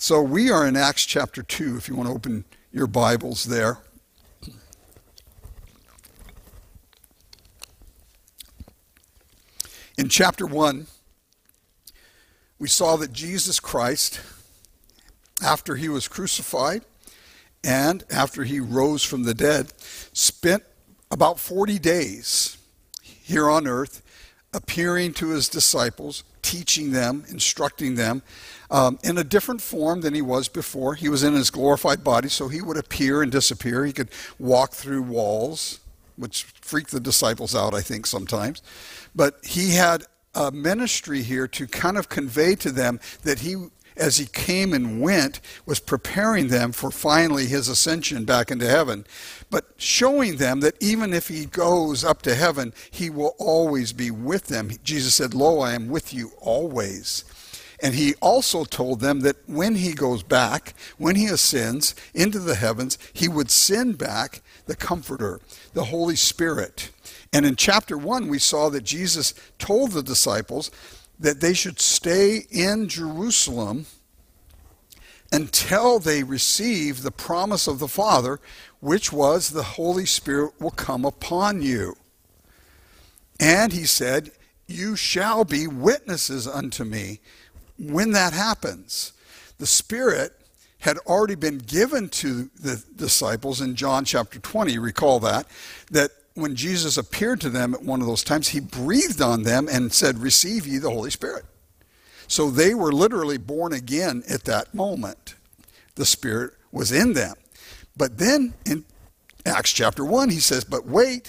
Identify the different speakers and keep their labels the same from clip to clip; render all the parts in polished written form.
Speaker 1: So we are in Acts chapter 2, if you want to open your Bibles there. In chapter 1, we saw that Jesus Christ, after he was crucified and after he rose from the dead, spent about 40 days here on earth appearing to his disciples, teaching them, instructing them in a different form than he was before. He was in his glorified body, so he would appear and disappear. He could walk through walls, which freaked the disciples out, I think, sometimes. But he had a ministry here to kind of convey to them that he, as he came and went, was preparing them for finally his ascension back into heaven, but showing them that even if he goes up to heaven, he will always be with them. Jesus said, "Lo, I am with you always." And he also told them that when he goes back, when he ascends into the heavens, he would send back the Comforter, the Holy Spirit. And in chapter 1, we saw that Jesus told the disciples that they should stay in Jerusalem until they receive the promise of the Father, which was the Holy Spirit will come upon you. And he said, "You shall be witnesses unto me." When that happens, the Spirit had already been given to the disciples in John chapter 20. Recall that when Jesus appeared to them at one of those times, he breathed on them and said, "Receive ye the Holy Spirit." So they were literally born again at that moment. The Spirit was in them. But then in Acts chapter 1, he says, "But wait,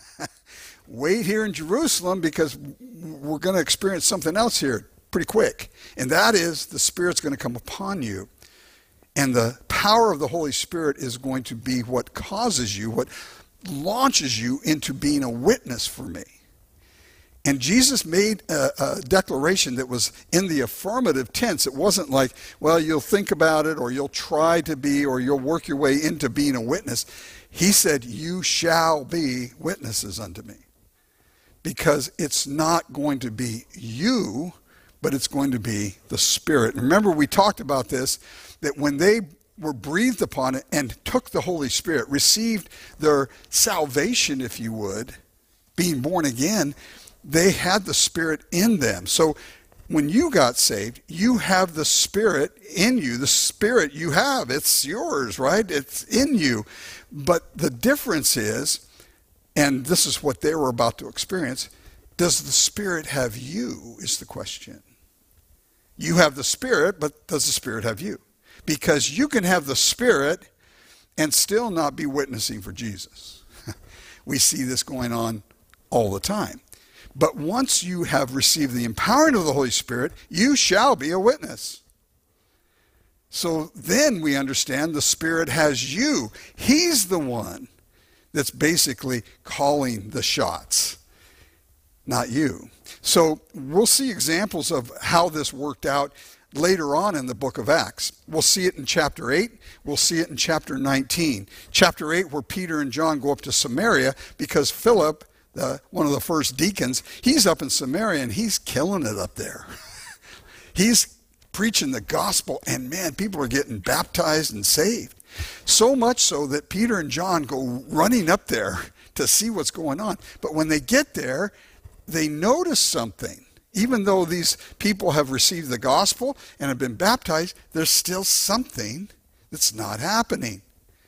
Speaker 1: wait here in Jerusalem, because we're going to experience something else here pretty quick. And that is, the Spirit's going to come upon you. And the power of the Holy Spirit is going to be what causes you, what launches you into being a witness for me." And Jesus made a declaration that was in the affirmative tense. It wasn't like, well, you'll think about it, or you'll try to be, or you'll work your way into being a witness. He said, "You shall be witnesses unto me." Because it's not going to be you, but it's going to be the Spirit. Remember, we talked about this, that when they were breathed upon it and took the Holy Spirit, received their salvation, if you would, being born again, they had the Spirit in them. So when you got saved, you have the Spirit in you. The Spirit you have, it's yours, right? It's in you. But the difference is, and this is what they were about to experience, does the Spirit have you, is the question. You have the Spirit, but does the Spirit have you? Because you can have the Spirit and still not be witnessing for Jesus. We see this going on all the time. But once you have received the empowering of the Holy Spirit, you shall be a witness. So then we understand the Spirit has you. He's the one that's basically calling the shots, not you. So we'll see examples of how this worked out later on in the book of Acts. We'll see it in chapter 8. We'll see it in chapter 19. Chapter 8, where Peter and John go up to Samaria because Philip, one of the first deacons, he's up in Samaria and he's killing it up there. He's preaching the gospel, and man, people are getting baptized and saved. So much so that Peter and John go running up there to see what's going on. But when they get there, they notice something. Even though these people have received the gospel and have been baptized, there's still something that's not happening.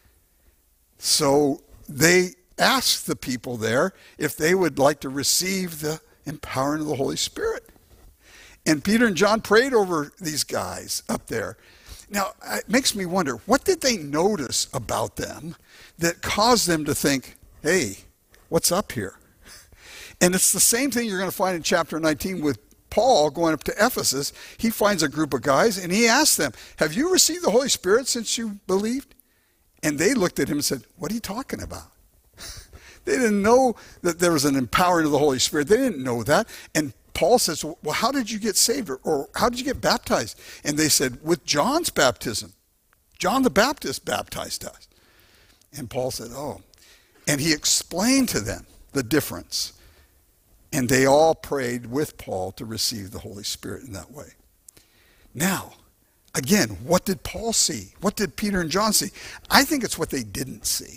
Speaker 1: So they asked the people there if they would like to receive the empowering of the Holy Spirit. And Peter and John prayed over these guys up there. Now, it makes me wonder, what did they notice about them that caused them to think, hey, what's up here? And it's the same thing you're going to find in chapter 19 with Paul going up to Ephesus. He finds a group of guys and he asks them, "Have you received the Holy Spirit since you believed?" And they looked at him and said, "What are you talking about?" They didn't know that there was an empowering of the Holy Spirit. They didn't know that. And Paul says, "Well, how did you get saved? Or how did you get baptized?" And they said, "With John's baptism. John the Baptist baptized us." And Paul said, "Oh." And he explained to them the difference. And they all prayed with Paul to receive the Holy Spirit in that way. Now, Again, what did Paul see? What did Peter and John see? I think it's what they didn't see.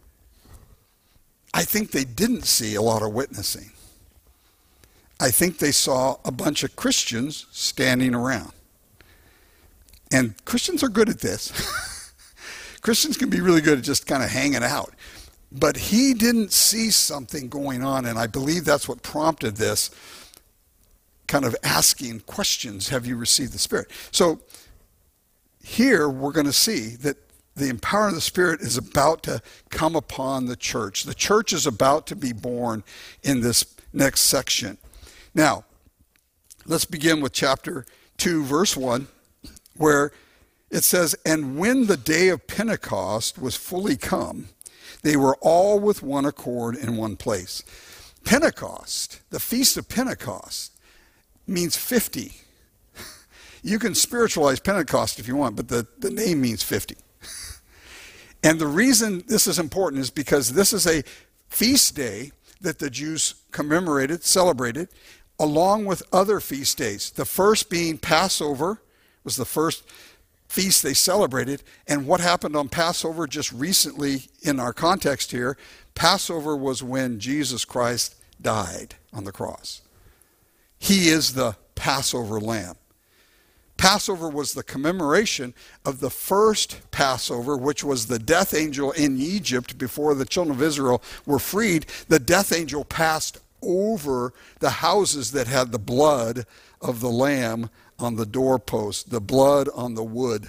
Speaker 1: I think they didn't see a lot of witnessing. I think they saw a bunch of Christians standing around. And Christians are good at this. Christians can be really good at just kind of hanging out. But he didn't see something going on, and I believe that's what prompted this kind of asking questions, have you received the Spirit? So here we're going to see that the empowerment of the Spirit is about to come upon the church. The church is about to be born in this next section. Now, let's begin with chapter 2, verse 1, where it says, "And when the day of Pentecost was fully come, they were all with one accord in one place." Pentecost, the Feast of Pentecost, means 50. You can spiritualize Pentecost if you want, but the name means 50. And the reason this is important is because this is a feast day that the Jews commemorated, celebrated, along with other feast days. The first being Passover was the first feast they celebrated. And what happened on Passover just recently in our context here, Passover was when Jesus Christ died on the cross. He is the Passover lamb. Passover was the commemoration of the first Passover, which was the death angel in Egypt before the children of Israel were freed. The death angel passed over the houses that had the blood of the lamb on the doorpost, the blood on the wood,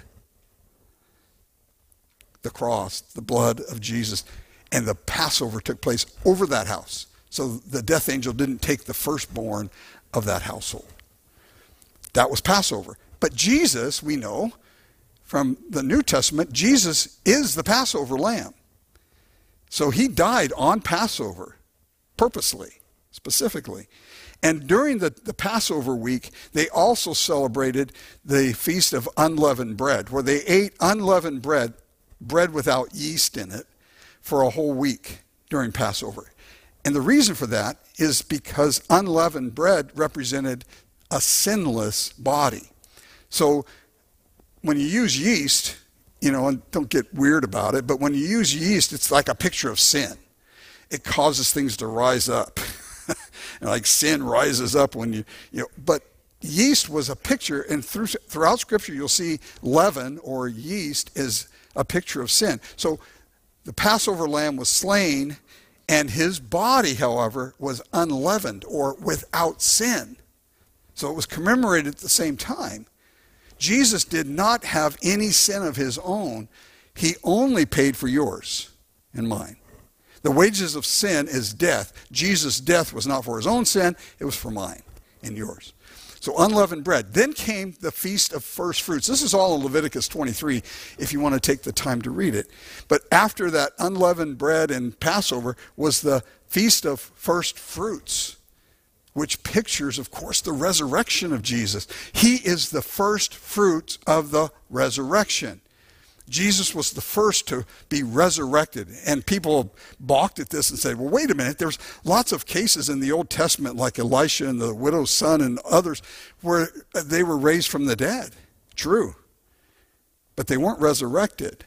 Speaker 1: the cross, the blood of Jesus. And the Passover took place over that house. So the death angel didn't take the firstborn of that household. That was Passover. But Jesus, we know from the New Testament, Jesus is the Passover lamb. So he died on Passover, purposely, specifically. And during the Passover week, they also celebrated the Feast of Unleavened Bread, where they ate unleavened bread, bread without yeast in it, for a whole week during Passover. And the reason for that is because unleavened bread represented a sinless body. So when you use yeast, and don't get weird about it, but when you use yeast, it's like a picture of sin. It causes things to rise up. Like sin rises up when but yeast was a picture, and throughout Scripture you'll see leaven or yeast is a picture of sin. So the Passover lamb was slain, and his body, however, was unleavened or without sin. So it was commemorated at the same time. Jesus did not have any sin of his own. He only paid for yours and mine. The wages of sin is death. Jesus' death was not for his own sin, it was for mine and yours. So unleavened bread. Then came the Feast of First Fruits. This is all in Leviticus 23 if you want to take the time to read it. But after that unleavened bread and Passover was the Feast of First Fruits, which pictures, of course, the resurrection of Jesus. He is the first fruits of the resurrection. Jesus was the first to be resurrected. And people balked at this and said, well, wait a minute. There's lots of cases in the Old Testament, like Elisha and the widow's son and others, where they were raised from the dead. True. But they weren't resurrected.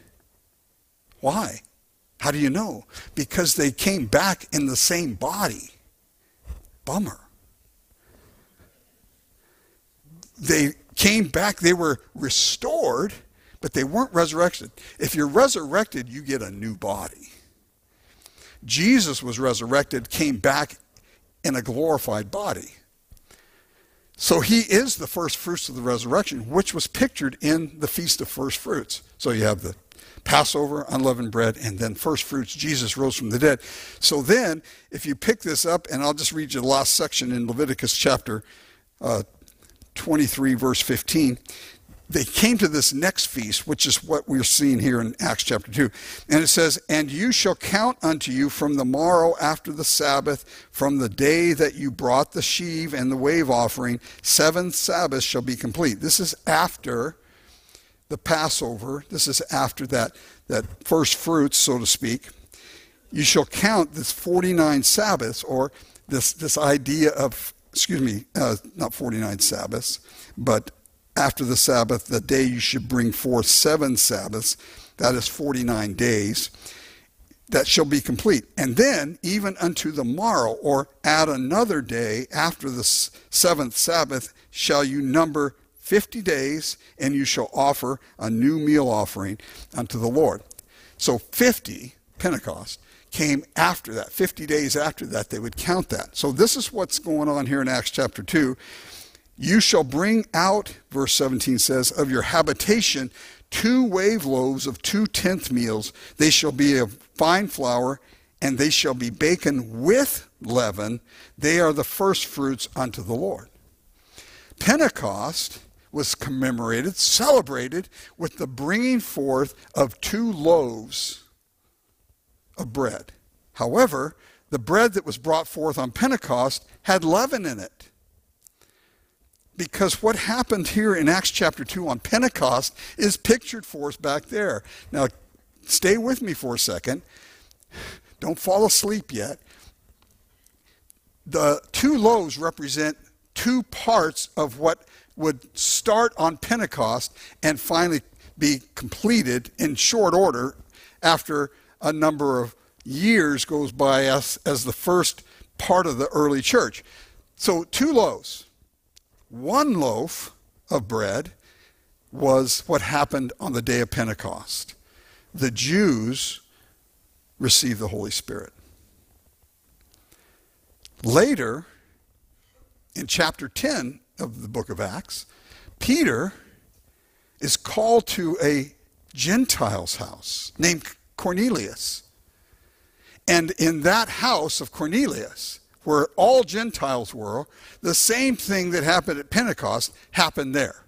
Speaker 1: Why? How do you know? Because they came back in the same body. Bummer. They came back, they were restored, but they weren't resurrected. If you're resurrected, you get a new body. Jesus was resurrected, came back in a glorified body. So he is the first fruits of the resurrection, which was pictured in the Feast of First Fruits. So you have the Passover, unleavened bread, and then first fruits. Jesus rose from the dead. So then, if you pick this up, and I'll just read you the last section in Leviticus chapter 23, verse 15. They came to this next feast, which is what we're seeing here in Acts chapter 2. And it says, "And you shall count unto you from the morrow after the Sabbath, from the day that you brought the sheave and the wave offering, 7 Sabbaths shall be complete." This is after the Passover. This is after that first fruits, so to speak. You shall count this 49 Sabbaths, or this idea of, not 49 Sabbaths, but after the Sabbath, the day you should bring forth 7 Sabbaths, that is 49 days, that shall be complete. And then, even unto the morrow, or add another day after the 7th Sabbath, shall you number 50 days, and you shall offer a new meal offering unto the Lord. So 50, Pentecost, came after that. 50 days after that, they would count that. So this is what's going on here in Acts chapter 2. You shall bring out, verse 17 says, of your habitation 2 wave loaves of 2 tenth meals. They shall be of fine flour, and they shall be baken with leaven. They are the first fruits unto the Lord. Pentecost was commemorated, celebrated with the bringing forth of 2 loaves of bread. However, the bread that was brought forth on Pentecost had leaven in it. Because what happened here in Acts chapter 2 on Pentecost is pictured for us back there. Now, stay with me for a second. Don't fall asleep yet. The 2 loaves represent 2 parts of what would start on Pentecost and finally be completed in short order after a number of years goes by as the first part of the early church. So 2 loaves. 1 loaf of bread was what happened on the day of Pentecost. The Jews received the Holy Spirit. Later, in chapter 10 of the book of Acts, Peter is called to a Gentile's house named Cornelius. And in that house of Cornelius, where all Gentiles were, the same thing that happened at Pentecost happened there.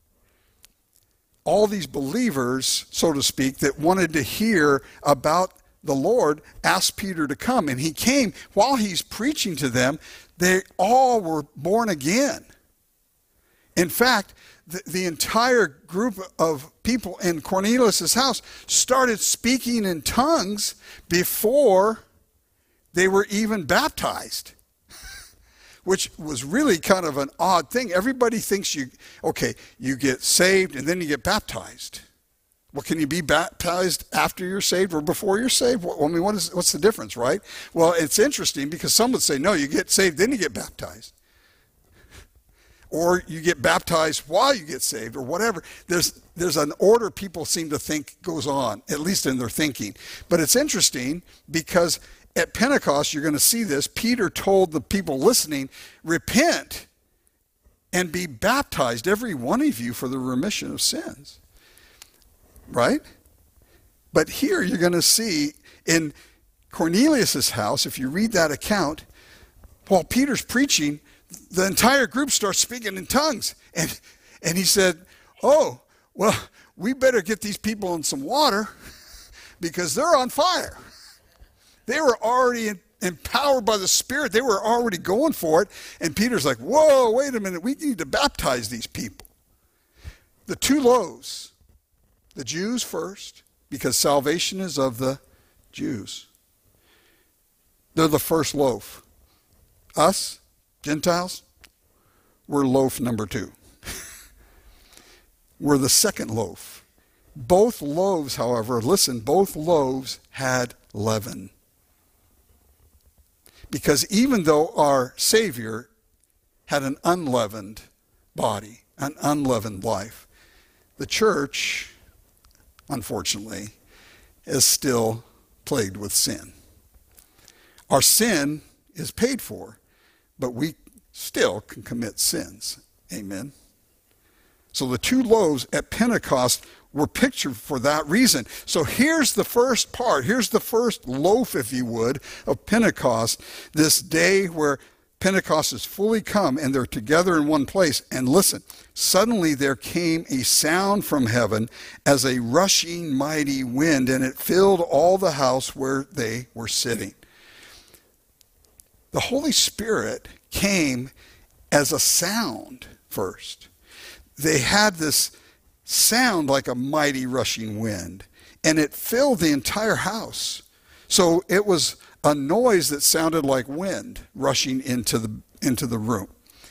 Speaker 1: All these believers, so to speak, that wanted to hear about the Lord asked Peter to come. And he came. While he's preaching to them, they all were born again. In fact, the entire group of people in Cornelius' house started speaking in tongues before they were even baptized, which was really kind of an odd thing. Everybody thinks you get saved and then you get baptized. Well, can you be baptized after you're saved or before you're saved? I mean, what's the difference, right? Well, it's interesting because some would say, no, you get saved, then you get baptized. Or you get baptized while you get saved, or whatever. There's an order people seem to think goes on, at least in their thinking. But it's interesting because at Pentecost, you're going to see this. Peter told the people listening, repent and be baptized, every one of you, for the remission of sins. Right? But here you're going to see in Cornelius' house, if you read that account, while Peter's preaching, the entire group starts speaking in tongues. And he said, oh, well, we better get these people in some water because they're on fire. They were already empowered by the Spirit. They were already going for it. And Peter's like, whoa, wait a minute. We need to baptize these people. The 2 loaves, the Jews first, because salvation is of the Jews. They're the first loaf. Us, Gentiles, we're loaf number 2. We're the second loaf. Both loaves, however, listen, both loaves had leaven. Because even though our Savior had an unleavened body, an unleavened life, the church, unfortunately, is still plagued with sin. Our sin is paid for, but we still can commit sins. Amen. So the 2 loaves at Pentecost were pictured for that reason. So here's the first part. Here's the first loaf, if you would, of Pentecost, this day where Pentecost is fully come and they're together in one place. And listen, suddenly there came a sound from heaven as a rushing mighty wind, and it filled all the house where they were sitting. The Holy Spirit came as a sound first. They had this sound like a mighty rushing wind, and it filled the entire house. So it was a noise that sounded like wind rushing into the room.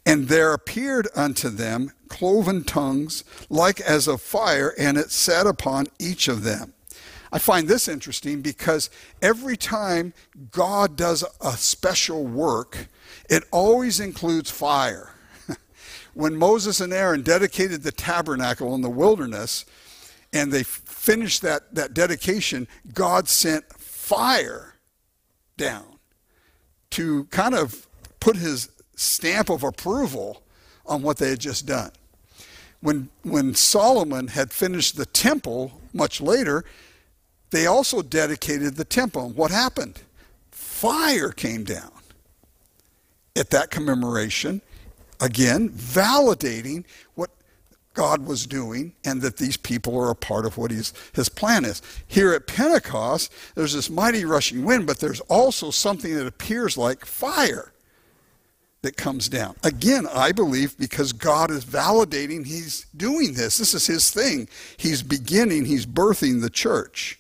Speaker 1: And there appeared unto them cloven tongues like as of fire, and it sat upon each of them. I find this interesting because every time God does a special work, it always includes fire. When Moses and Aaron dedicated the tabernacle in the wilderness, and they finished that dedication, God sent fire down to kind of put his stamp of approval on what they had just done. When Solomon had finished the temple much later, they also dedicated the temple. What happened? Fire came down at that commemoration, again, validating what God was doing and that these people are a part of what his plan is. Here at Pentecost, there's this mighty rushing wind, but there's also something that appears like fire that comes down. Again, I believe because God is validating he's doing this. This is his thing. He's birthing the church.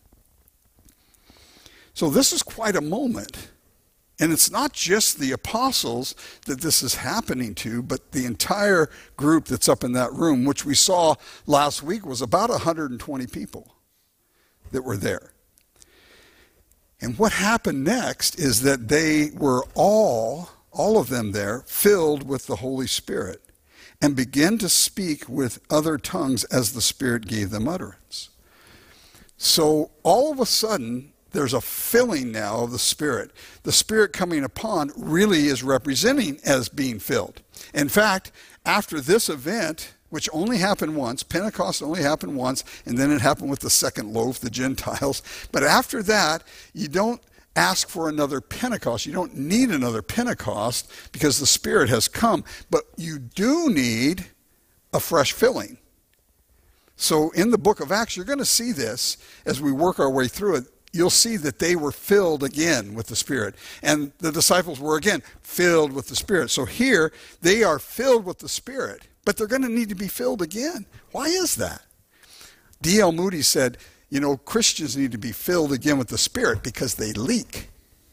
Speaker 1: So this is quite a moment. And it's not just the apostles that this is happening to, but the entire group that's up in that room, which we saw last week was about 120 people that were there. And what happened next is that they were all of them there, filled with the Holy Spirit, and began to speak with other tongues as the Spirit gave them utterance. So all of a sudden, there's a filling now of the Spirit. The Spirit coming upon really is representing as being filled. In fact, after this event, which only happened once, Pentecost only happened once, and then it happened with the second loaf, the Gentiles. But after that, you don't ask for another Pentecost. You don't need another Pentecost because the Spirit has come. But you do need a fresh filling. So in the book of Acts, you're going to see this as we work our way through it. You'll see that they were filled again with the Spirit. And the disciples were again filled with the Spirit. So here, they are filled with the Spirit, but they're going to need to be filled again. Why is that? D.L. Moody said, Christians need to be filled again with the Spirit because they leak.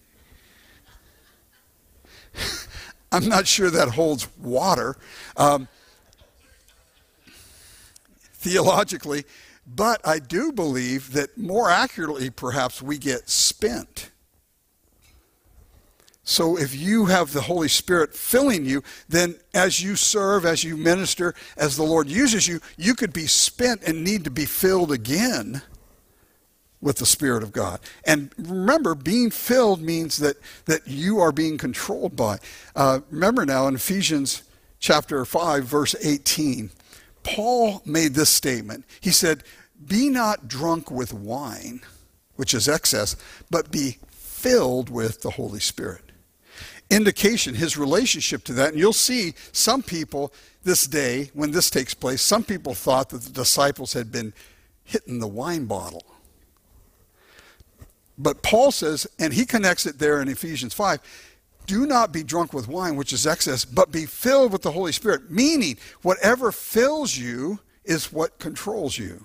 Speaker 1: I'm not sure that holds water theologically, but I do believe that more accurately, perhaps, we get spent. So if you have the Holy Spirit filling you, then as you serve, as you minister, as the Lord uses you, you could be spent and need to be filled again with the Spirit of God. And remember, being filled means that you are being controlled by. Remember now in Ephesians chapter 5, verse 18, Paul made this statement. He said, "Be not drunk with wine, which is excess, but be filled with the Holy Spirit." Indication, his relationship to that. And you'll see some people this day, when this takes place, some people thought that the disciples had been hitting the wine bottle. But Paul says, and he connects it there in Ephesians 5, do not be drunk with wine, which is excess, but be filled with the Holy Spirit. Meaning, whatever fills you is what controls you.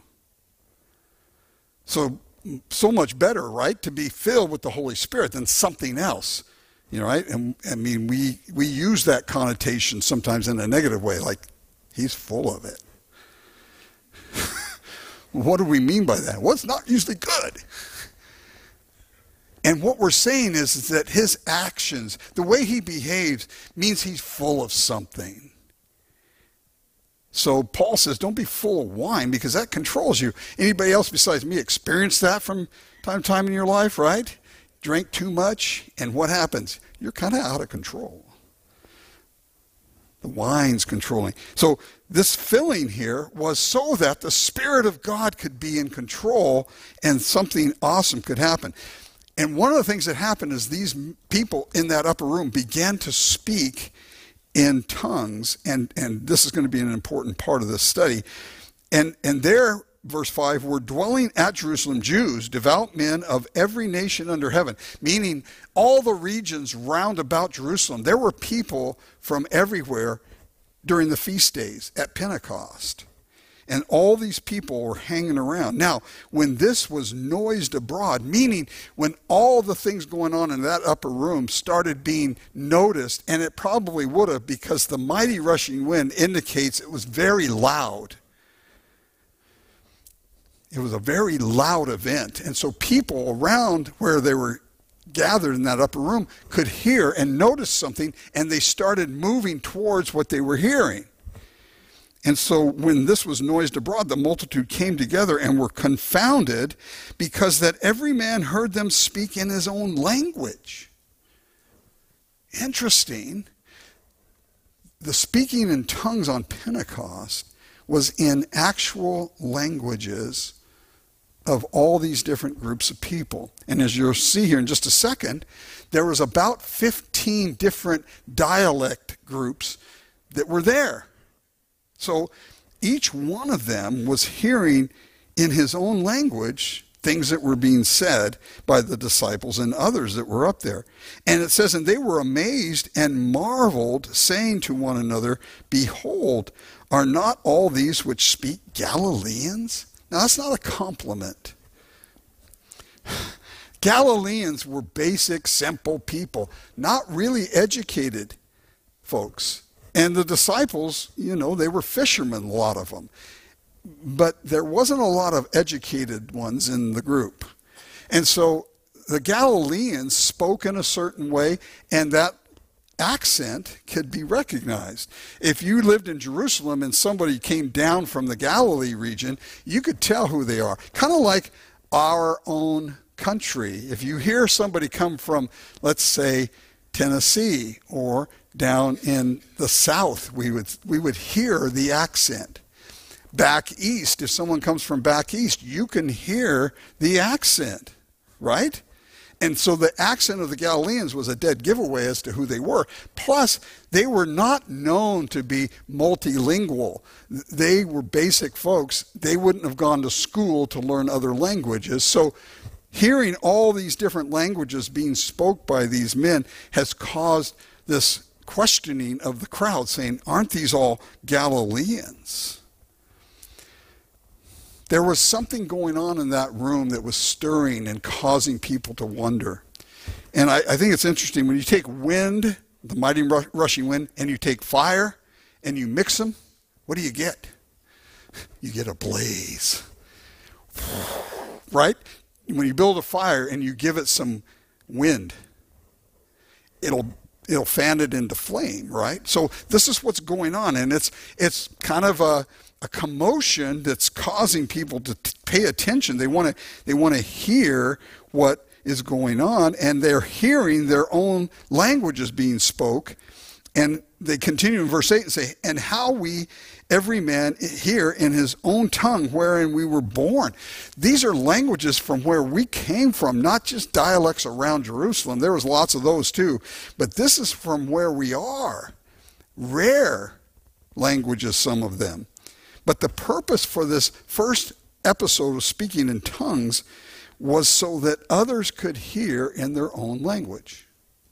Speaker 1: So much better, right, to be filled with the Holy Spirit than something else. Right? And I mean, we use that connotation sometimes in a negative way, like he's full of it. What do we mean by that? Well, it's not usually good. And what we're saying is that his actions, the way he behaves, means he's full of something. So Paul says, don't be full of wine because that controls you. Anybody else besides me experience that from time to time in your life, right? Drink too much, and what happens? You're kind of out of control. The wine's controlling. So this filling here was so that the Spirit of God could be in control and something awesome could happen. And one of the things that happened is these people in that upper room began to speak in tongues, and this is going to be an important part of this study. And there, verse 5, were dwelling at Jerusalem Jews, devout men of every nation under heaven, meaning all the regions round about Jerusalem. There were people from everywhere during the feast days at Pentecost. And all these people were hanging around. Now, when this was noised abroad, meaning when all the things going on in that upper room started being noticed, and it probably would have, because the mighty rushing wind indicates it was very loud. It was a very loud event. And so people around where they were gathered in that upper room could hear and notice something, and they started moving towards what they were hearing. And so when this was noised abroad, the multitude came together and were confounded, because that every man heard them speak in his own language. Interesting. The speaking in tongues on Pentecost was in actual languages of all these different groups of people. And as you'll see here in just a second, there was about 15 different dialect groups that were there. So each one of them was hearing in his own language things that were being said by the disciples and others that were up there. And it says, and they were amazed and marveled, saying to one another, behold, are not all these which speak Galileans? Now, that's not a compliment. Galileans were basic, simple people, not really educated folks. And the disciples, they were fishermen, a lot of them. But there wasn't a lot of educated ones in the group. And so the Galileans spoke in a certain way, and that accent could be recognized. If you lived in Jerusalem and somebody came down from the Galilee region, you could tell who they are. Kind of like our own country. If you hear somebody come from, let's say, Tennessee or down in the South, we would hear the accent. Back east, if someone comes from back east, you can hear the accent, right? And so the accent of the Galileans was a dead giveaway as to who they were. Plus, they were not known to be multilingual. They were basic folks. They wouldn't have gone to school to learn other languages. So hearing all these different languages being spoke by these men has caused this questioning of the crowd, saying, aren't these all Galileans? There was something going on in that room that was stirring and causing people to wonder. And I think it's interesting, when you take wind, the mighty rushing wind, and you take fire and you mix them, what do you get? You get a blaze. Right? When you build a fire and you give it some wind, it'll fan it into flame, right? So this is what's going on, and it's kind of a commotion that's causing people to pay attention. They want to hear what is going on, and they're hearing their own languages being spoke. And they continue in verse 8 and say, and how we, every man, hear in his own tongue wherein we were born. These are languages from where we came from, not just dialects around Jerusalem. There was lots of those too. But this is from where we are. Rare languages, some of them. But the purpose for this first episode of speaking in tongues was so that others could hear in their own language.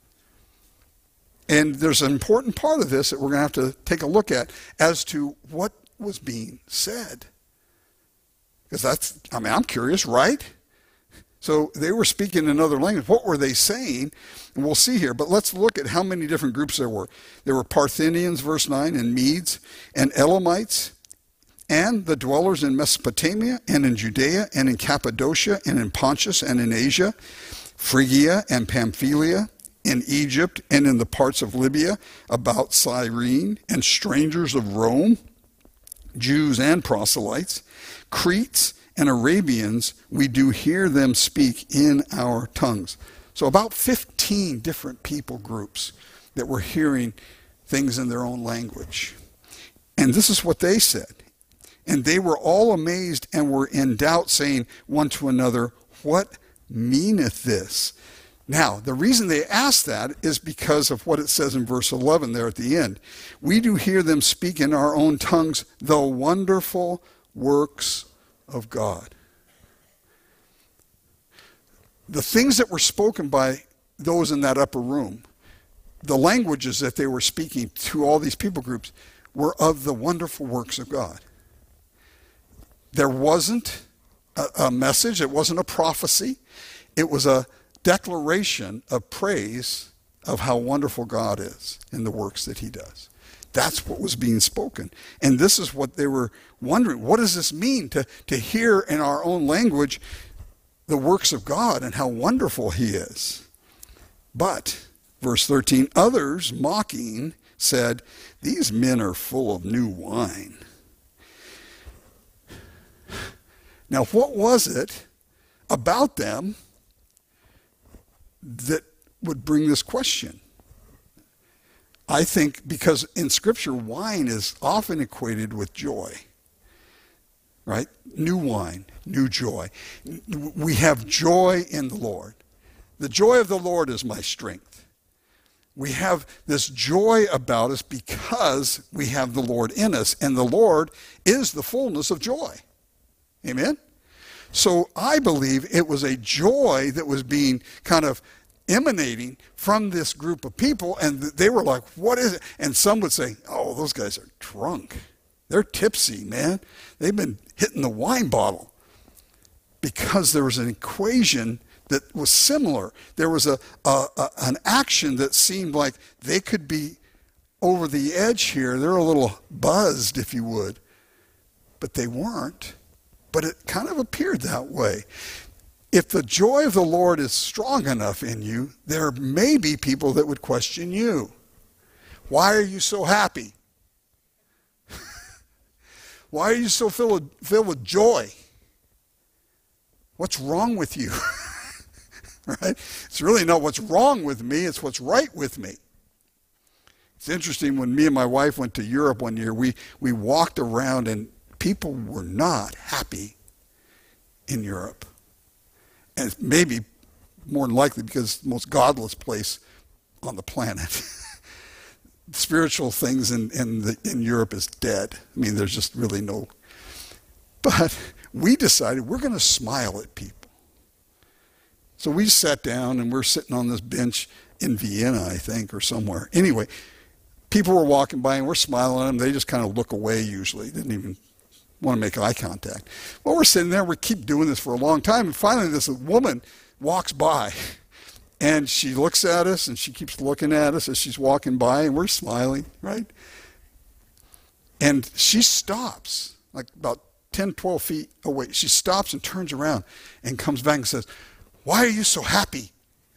Speaker 1: And there's an important part of this that we're going to have to take a look at as to what was being said. Because I'm curious, right? So they were speaking in another language. What were they saying? And we'll see here. But let's look at how many different groups there were. There were Parthians, verse 9, and Medes, and Elamites, and the dwellers in Mesopotamia, and in Judea, and in Cappadocia, and in Pontus, and in Asia, Phrygia and Pamphylia, in Egypt, and in the parts of Libya about Cyrene, and strangers of Rome, Jews and proselytes, Cretes and Arabians, we do hear them speak in our tongues. So about 15 different people groups that were hearing things in their own language. And this is what they said. And they were all amazed and were in doubt, saying one to another, what meaneth this? Now, the reason they asked that is because of what it says in verse 11 there at the end. We do hear them speak in our own tongues the wonderful works of God. The things that were spoken by those in that upper room, the languages that they were speaking to all these people groups, were of the wonderful works of God. There wasn't a message. It wasn't a prophecy. It was a declaration of praise of how wonderful God is in the works that he does. That's what was being spoken. And this is what they were wondering. What does this mean to hear in our own language the works of God and how wonderful he is? But, verse 13, others mocking said, these men are full of new wine. Now, what was it about them that would bring this question? I think because in Scripture, wine is often equated with joy, right? New wine, new joy. We have joy in the Lord. The joy of the Lord is my strength. We have this joy about us because we have the Lord in us, and the Lord is the fullness of joy. Amen? So I believe it was a joy that was being kind of emanating from this group of people, and they were like, what is it? And some would say, oh, those guys are drunk. They're tipsy, man. They've been hitting the wine bottle. Because there was an equation that was similar. There was an action that seemed like they could be over the edge here. They're a little buzzed, if you would. But they weren't. But it kind of appeared that way. If the joy of the Lord is strong enough in you, there may be people that would question you. Why are you so happy? Why are you so filled with joy? What's wrong with you? Right? It's really not what's wrong with me, it's what's right with me. It's interesting, when me and my wife went to Europe one year, we walked around and people were not happy in Europe. And maybe more than likely because it's the most godless place on the planet. Spiritual things in Europe is dead. I mean, there's just really no. But we decided we're going to smile at people. So we sat down, and we're sitting on this bench in Vienna, I think, or somewhere. Anyway, people were walking by, and we're smiling at them. They just kind of look away usually. Didn't even want to make eye contact. Well, we're sitting there. We keep doing this for a long time. And finally, this woman walks by. And she looks at us, and she keeps looking at us as she's walking by, and we're smiling, right? And she stops, like about 10, 12 feet away. She stops and turns around and comes back and says, why are you so happy?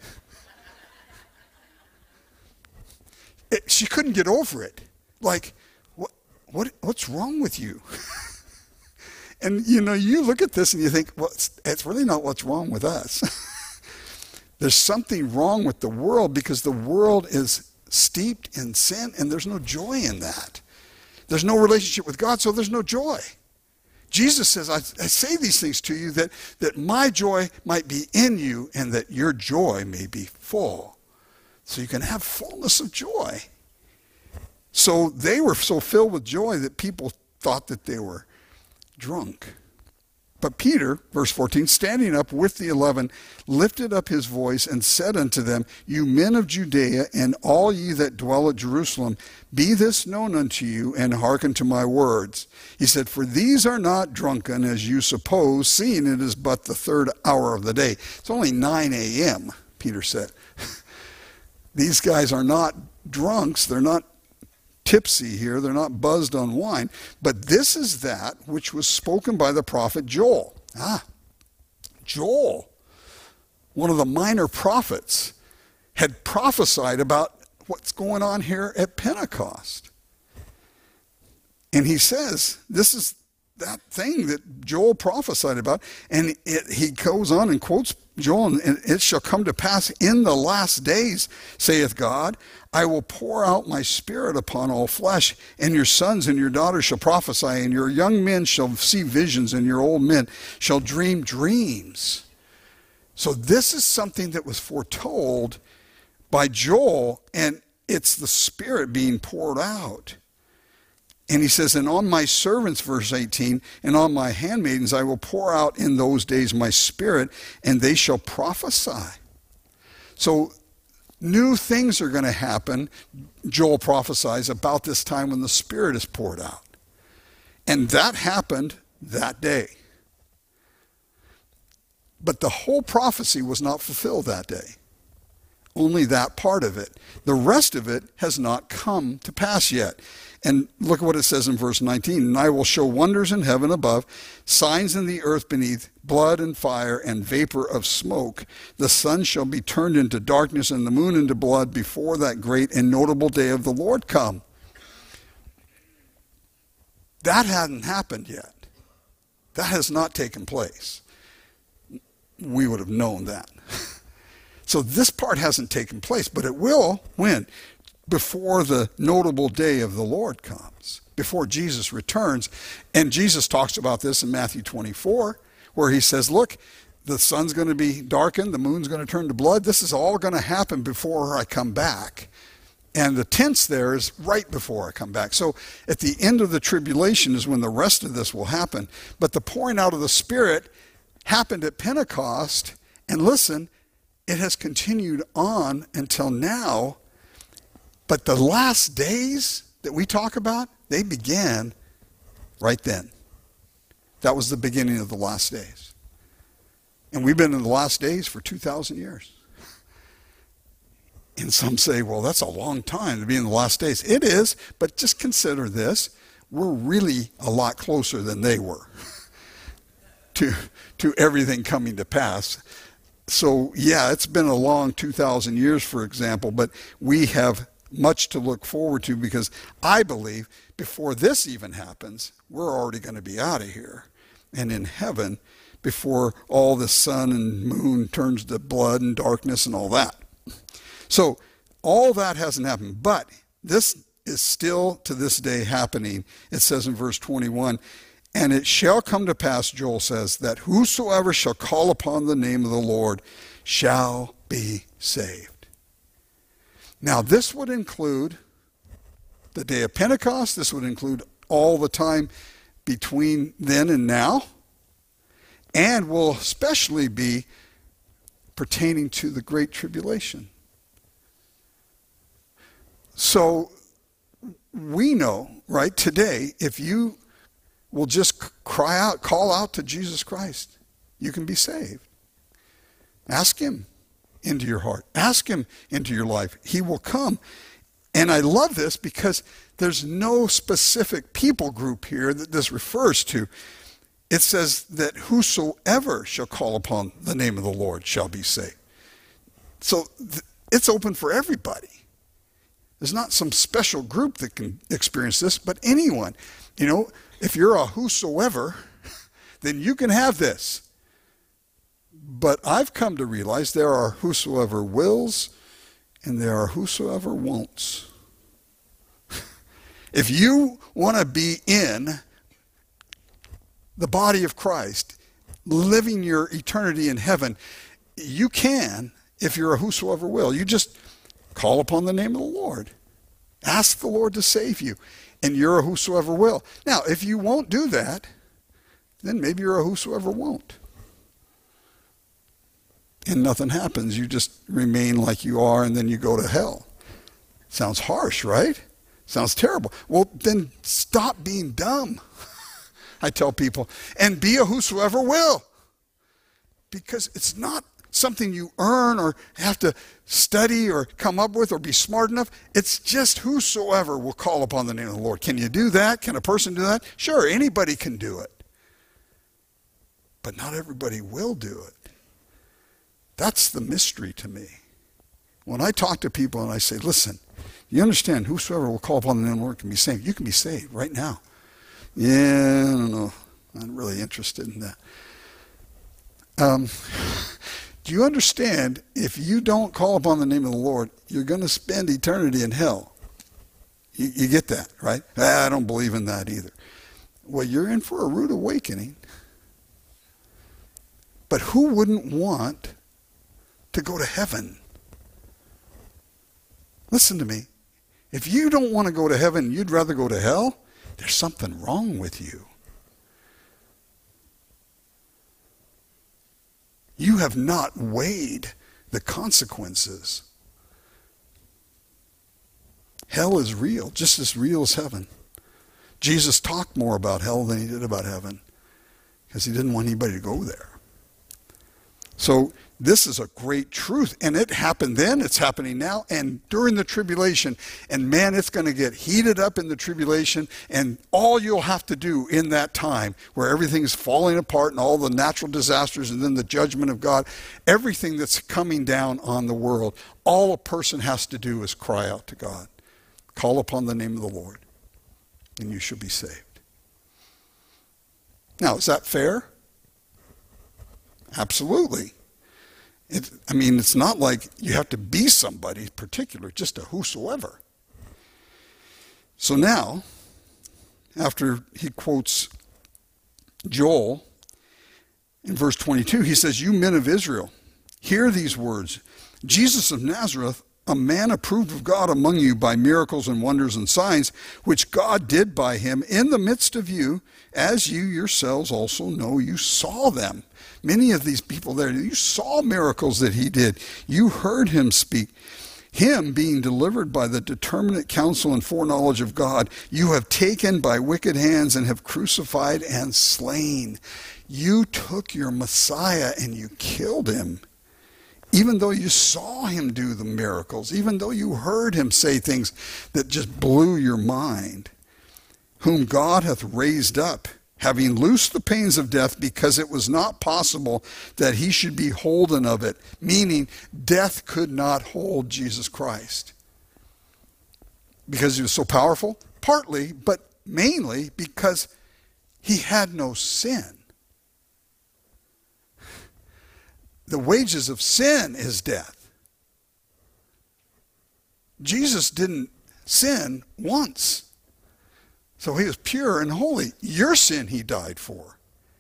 Speaker 1: She couldn't get over it. Like, what's wrong with you? And, you look at this and you think, well, it's really not what's wrong with us. There's something wrong with the world because the world is steeped in sin, and there's no joy in that. There's no relationship with God, so there's no joy. Jesus says, I say these things to you that my joy might be in you and that your joy may be full. So you can have fullness of joy. So they were so filled with joy that people thought that they were drunk. But Peter, verse 14, standing up with the 11, lifted up his voice and said unto them, you men of Judea, and all ye that dwell at Jerusalem, be this known unto you, and hearken to my words. He said, for these are not drunken, as you suppose, seeing it is but the 3rd hour of the day. It's only 9 a.m., Peter said. These guys are not drunks. They're not tipsy here. They're not buzzed on wine. But this is that which was spoken by the prophet Joel. Joel, one of the minor prophets, had prophesied about what's going on here at Pentecost. And he says, this is that thing that Joel prophesied about. And he goes on and quotes Joel, and it shall come to pass in the last days, saith God, I will pour out my spirit upon all flesh, and your sons and your daughters shall prophesy, and your young men shall see visions, and your old men shall dream dreams. So this is something that was foretold by Joel, and it's the Spirit being poured out. And he says, and on my servants, verse 18, and on my handmaidens I will pour out in those days my Spirit, and they shall prophesy. So new things are going to happen, Joel prophesies, about this time when the Spirit is poured out. And that happened that day. But the whole prophecy was not fulfilled that day. Only that part of it. The rest of it has not come to pass yet. And look at what it says in verse 19. And I will show wonders in heaven above, signs in the earth beneath, blood and fire and vapor of smoke. The sun shall be turned into darkness and the moon into blood before that great and notable day of the Lord come. That hadn't happened yet. That has not taken place. We would have known that. So this part hasn't taken place, but it will when? Before the notable day of the Lord comes, before Jesus returns. And Jesus talks about this in Matthew 24, where he says, look, the sun's going to be darkened, the moon's going to turn to blood. This is all going to happen before I come back. And the tense there is right before I come back. So at the end of the tribulation is when the rest of this will happen. But the pouring out of the Spirit happened at Pentecost. And listen, it has continued on until now. But the last days that we talk about, they began right then. That was the beginning of the last days. And we've been in the last days for 2,000 years. And some say, well, that's a long time to be in the last days. It is, but just consider this. We're really a lot closer than they were to everything coming to pass. So, yeah, it's been a long 2,000 years, for example, but we have much to look forward to because I believe before this even happens, we're already going to be out of here and in heaven before all the sun and moon turns to blood and darkness and all that. So all that hasn't happened, but this is still to this day happening. It says in verse 21, and it shall come to pass, Joel says, that whosoever shall call upon the name of the Lord shall be saved. Now this would include the day of Pentecost. This would include all the time between then and now, and will especially be pertaining to the Great Tribulation. So we know, right, today, if you will just cry out, call out to Jesus Christ, you can be saved. Ask him into your heart. Ask him into your life. He will come. And I love this because there's no specific people group here that this refers to. It says that whosoever shall call upon the name of the Lord shall be saved. So it's open for everybody. There's not some special group that can experience this, but anyone. You know, if you're a whosoever, then you can have this. But I've come to realize there are whosoever wills and there are whosoever won'ts. If you want to be in the body of Christ, living your eternity in heaven, you can if you're a whosoever will. You just call upon the name of the Lord. Ask the Lord to save you. And you're a whosoever will. Now, if you won't do that, then maybe you're a whosoever won't. And nothing happens. You just remain like you are and then you go to hell. Sounds harsh, right? Sounds terrible. Well, then stop being dumb, I tell people, and be a whosoever will. Because it's not something you earn or have to study or come up with or be smart enough. It's just whosoever will call upon the name of the Lord. Can you do that? Can a person do that? Sure, anybody can do it. But not everybody will do it. That's the mystery to me. When I talk to people and I say, listen, you understand, whosoever will call upon the name of the Lord can be saved. You can be saved right now. Yeah, I don't know. I'm not really interested in that. Do you understand, if you don't call upon the name of the Lord, you're going to spend eternity in hell? You get that, right? I don't believe in that either. Well, you're in for a rude awakening. But who wouldn't want to go to heaven? Listen to me. If you don't want to go to heaven, you'd rather go to hell, there's something wrong with you. You have not weighed the consequences. Hell is real, just as real as heaven. Jesus talked more about hell than he did about heaven. because he didn't want anybody to go there. So this is a great truth, and it happened then, it's happening now, and during the tribulation. And man, it's going to get heated up in the tribulation, and all you'll have to do in that time where everything's falling apart and all the natural disasters and then the judgment of God, everything that's coming down on the world, all a person has to do is cry out to God. Call upon the name of the Lord, and you shall be saved. Now, is that fair? Absolutely. It's not like you have to be somebody particular, just a whosoever. So now, after he quotes Joel, in verse 22, he says, "You men of Israel, hear these words. Jesus of Nazareth, a man approved of God among you by miracles and wonders and signs, which God did by him in the midst of you, as you yourselves also know, you saw them." Many of these people there, you saw miracles that he did. You heard him speak. Him being delivered by the determinate counsel and foreknowledge of God, you have taken by wicked hands and have crucified and slain. You took your Messiah and you killed him. Even though you saw him do the miracles, even though you heard him say things that just blew your mind, whom God hath raised up, having loosed the pains of death, because it was not possible that he should be holden of it. Meaning, death could not hold Jesus Christ. Because he was so powerful? Partly, but mainly because he had no sin. The wages of sin is death. Jesus didn't sin once. So he was pure and holy. Your sin he died for.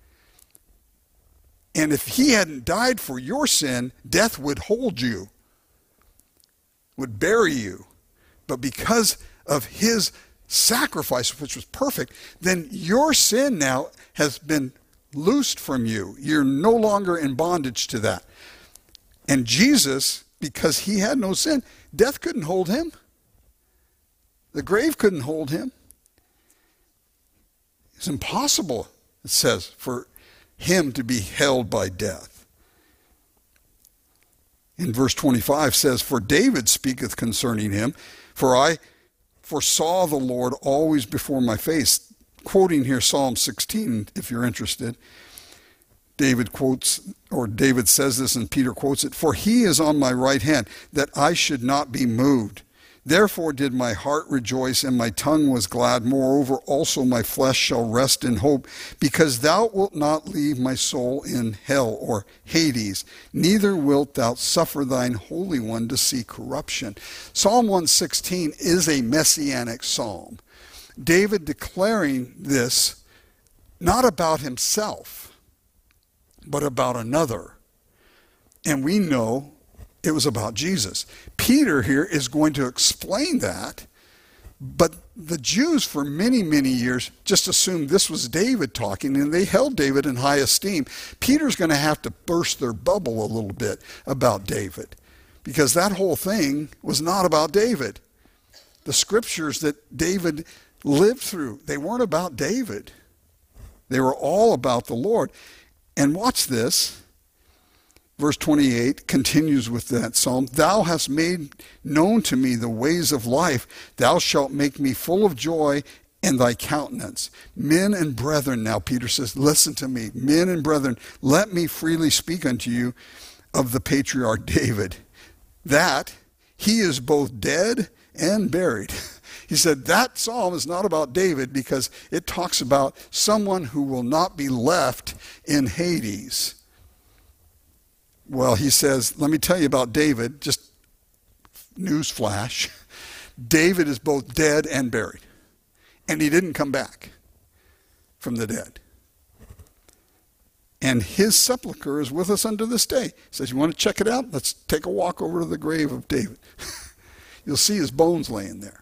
Speaker 1: And if he hadn't died for your sin, death would hold you, would bury you. But because of his sacrifice, which was perfect, then your sin now has been loosed from you. You're no longer in bondage to that. And Jesus, because he had no sin, death couldn't hold him. The grave couldn't hold him. It's impossible, it says, for him to be held by death. In verse 25 says, "For David speaketh concerning him, for I foresaw the Lord always before my face." Quoting here Psalm 16, if you're interested. David quotes, or David says this and Peter quotes it, "For he is on my right hand, that I should not be moved. Therefore did my heart rejoice, and my tongue was glad. Moreover, also my flesh shall rest in hope, because thou wilt not leave my soul in hell," or Hades, "neither wilt thou suffer thine Holy One to see corruption." Psalm 116 is a messianic psalm. David declaring this not about himself, but about another. And we know it was about Jesus. Peter here is going to explain that, but the Jews for many, many years just assumed this was David talking, and they held David in high esteem. Peter's going to have to burst their bubble a little bit about David, because that whole thing was not about David. The scriptures that David lived through, they weren't about David. They were all about the Lord. And watch this. Verse 28 continues with that psalm. "Thou hast made known to me the ways of life. Thou shalt make me full of joy in thy countenance." Men and brethren, now Peter says, listen to me. Men and brethren, let me freely speak unto you of the patriarch David, that he is both dead and buried. He said that psalm is not about David because it talks about someone who will not be left in Hades. Well, he says, let me tell you about David, just news flash. David is both dead and buried. And he didn't come back from the dead. And his sepulcher is with us unto this day. He says, you want to check it out? Let's take a walk over to the grave of David. You'll see his bones laying there.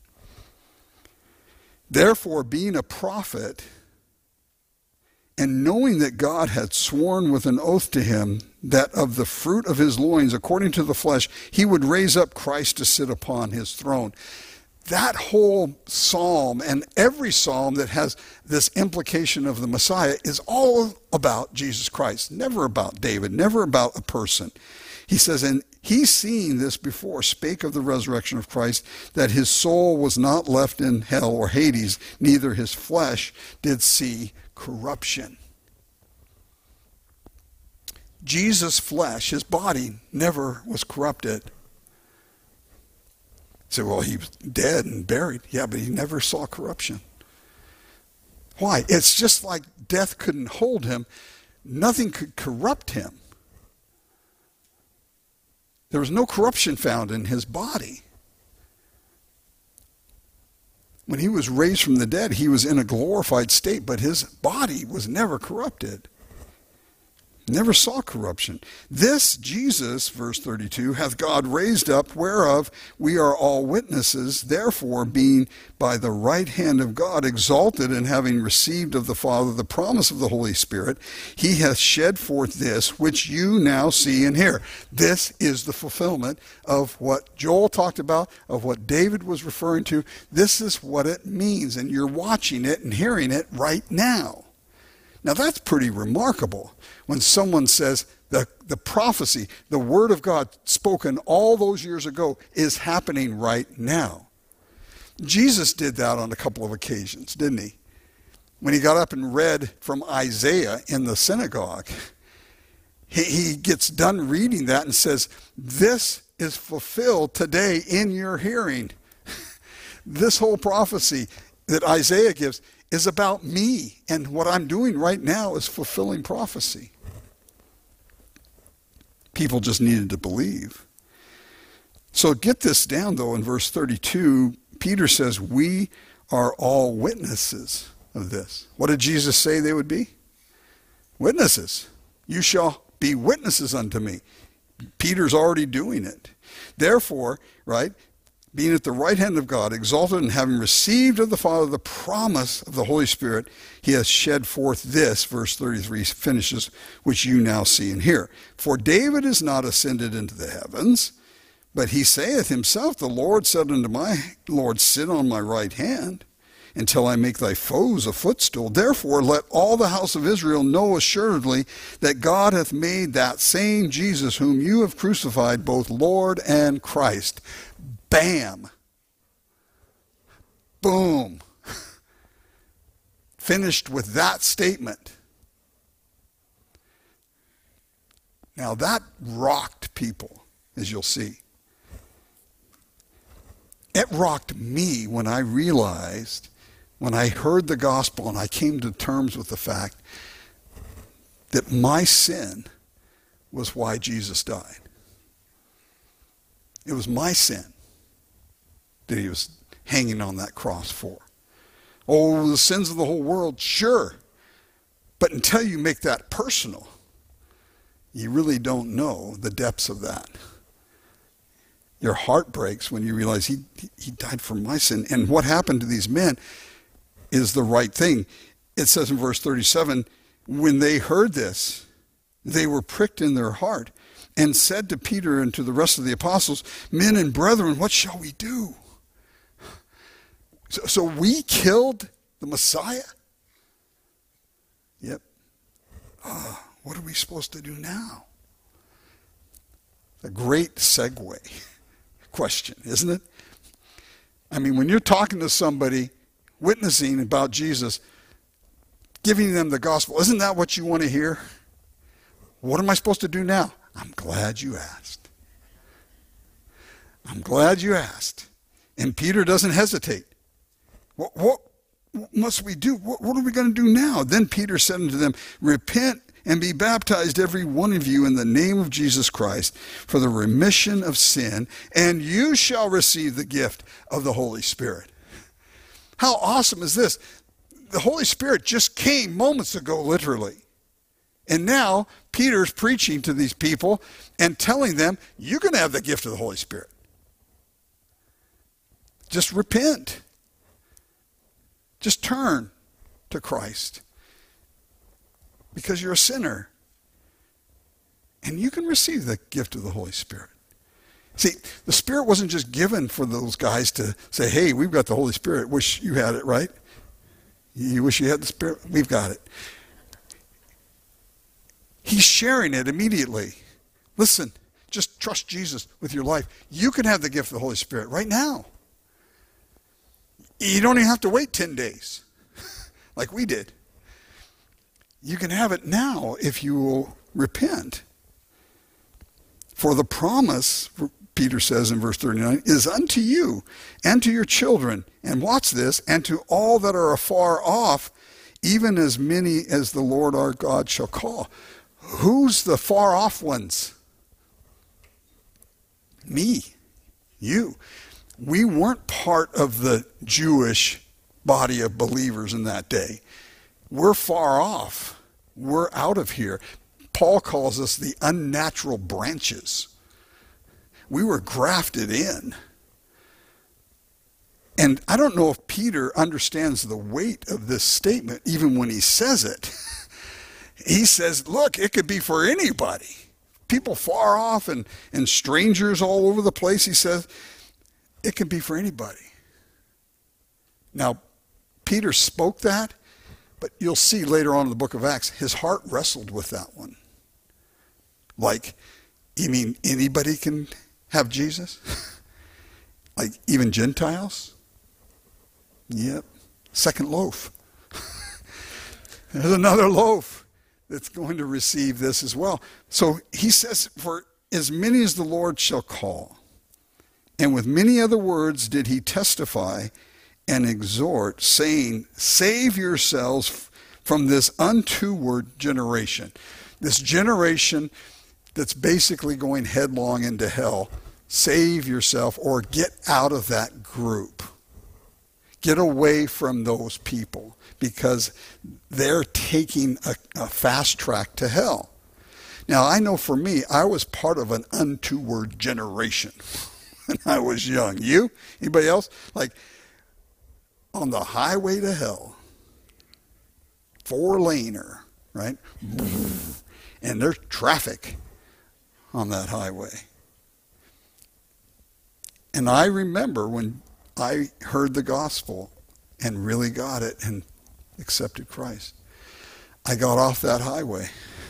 Speaker 1: Therefore, being a prophet, and knowing that God had sworn with an oath to him that of the fruit of his loins, according to the flesh, he would raise up Christ to sit upon his throne. that whole psalm and every psalm that has this implication of the Messiah is all about Jesus Christ, never about David, never about a person. He says, and he's seen this before, spake of the resurrection of Christ, that his soul was not left in hell or Hades, neither his flesh did see corruption. Jesus' flesh, his body, never was corrupted. Say, well, he was dead and buried. Yeah, but he never saw corruption. Why? It's just like death couldn't hold him. Nothing could corrupt him. There was no corruption found in his body. When he was raised from the dead, he was in a glorified state, but his body was never corrupted. Never saw corruption. This Jesus, verse 32, hath God raised up, whereof we are all witnesses. Therefore, being by the right hand of God exalted, and having received of the Father the promise of the Holy Spirit, he hath shed forth this, which you now see and hear. This is the fulfillment of what Joel talked about, of what David was referring to. This is what it means, and you're watching it and hearing it right now. Now that's pretty remarkable when someone says the prophecy, the word of God spoken all those years ago is happening right now. Jesus did that on a couple of occasions, didn't he? When he got up and read from Isaiah in the synagogue, he gets done reading that and says, this is fulfilled today in your hearing. This whole prophecy that Isaiah gives is about me, and what I'm doing right now is fulfilling prophecy. People just needed to believe. So get this down, though, in verse 32, Peter says, we are all witnesses of this. What did Jesus say they would be? Witnesses. You shall be witnesses unto me. Peter's already doing it. Therefore, right, being at the right hand of God, exalted, and having received of the Father the promise of the Holy Spirit, he has shed forth this, verse 33 finishes, which you now see and hear. For David is not ascended into the heavens, but he saith himself, the Lord said unto my Lord, sit on my right hand, until I make thy foes a footstool. Therefore let all the house of Israel know assuredly that God hath made that same Jesus whom you have crucified both Lord and Christ. Bam. Boom. Finished with that statement. Now that rocked people, as you'll see. It rocked me when I realized, when I heard the gospel and I came to terms with the fact that my sin was why Jesus died. It was my sin that he was hanging on that cross for. Oh, the sins of the whole world, sure. But until you make that personal, you really don't know the depths of that. Your heart breaks when you realize he died for my sin. And what happened to these men is the right thing. It says in verse 37, when they heard this, they were pricked in their heart and said to Peter and to the rest of the apostles, men and brethren, what shall we do? So we killed the Messiah? Yep. What are we supposed to do now? A great segue question, isn't it? I mean, when you're talking to somebody, witnessing about Jesus, giving them the gospel, isn't that what you want to hear? What am I supposed to do now? I'm glad you asked. I'm glad you asked. And Peter doesn't hesitate. What must we do? What are we going to do now? Then Peter said unto them, repent and be baptized every one of you in the name of Jesus Christ for the remission of sin, and you shall receive the gift of the Holy Spirit. How awesome is this? The Holy Spirit just came moments ago, literally. And now Peter's preaching to these people and telling them, you're going to have the gift of the Holy Spirit. Just repent. Just turn to Christ. Because you're a sinner. And you can receive the gift of the Holy Spirit. See, the Spirit wasn't just given for those guys to say, hey, we've got the Holy Spirit. Wish you had it, right? You wish you had the Spirit? We've got it. He's sharing it immediately. Listen, just trust Jesus with your life. You can have the gift of the Holy Spirit right now. You don't even have to wait 10 days like we did. You can have it now if you will repent. For the promise, Peter says in verse 39, is unto you and to your children, and watch this, and to all that are afar off, even as many as the Lord our God shall call. Who's the far off ones? Me, you. We weren't part of the Jewish body of believers in that day. We're far off. We're out of here. Paul calls us the unnatural branches. We were grafted in. And I don't know if Peter understands the weight of this statement, even when he says it. He says, look, it could be for anybody. People far off and strangers all over the place, he says, it can be for anybody. Now, Peter spoke that, but you'll see later on in the book of Acts, his heart wrestled with that one. Like, you mean anybody can have Jesus? Like even Gentiles? Yep. Second loaf. There's another loaf that's going to receive this as well. So he says, for as many as the Lord shall call. And with many other words did he testify and exhort, saying, save yourselves from this untoward generation. This generation that's basically going headlong into hell. Save yourself or get out of that group. Get away from those people because they're taking a fast track to hell. Now, I know for me, I was part of an untoward generation when I was young. You? Anybody else? Like, on the highway to hell, 4-laner, right? And there's traffic on that highway. And I remember when I heard the gospel and really got it and accepted Christ, I got off that highway.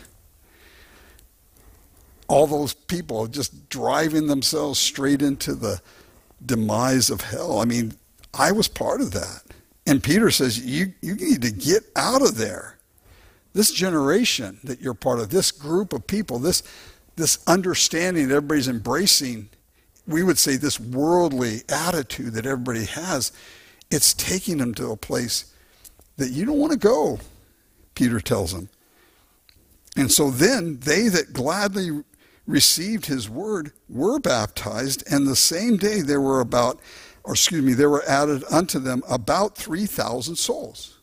Speaker 1: All those people just driving themselves straight into the demise of hell. I mean, I was part of that. And Peter says, you need to get out of there. This generation that you're part of, this group of people, this understanding that everybody's embracing, we would say this worldly attitude that everybody has, it's taking them to a place that you don't want to go, Peter tells them. And so then they that gladly received his word were baptized, and the same day there were added unto them about 3,000 souls.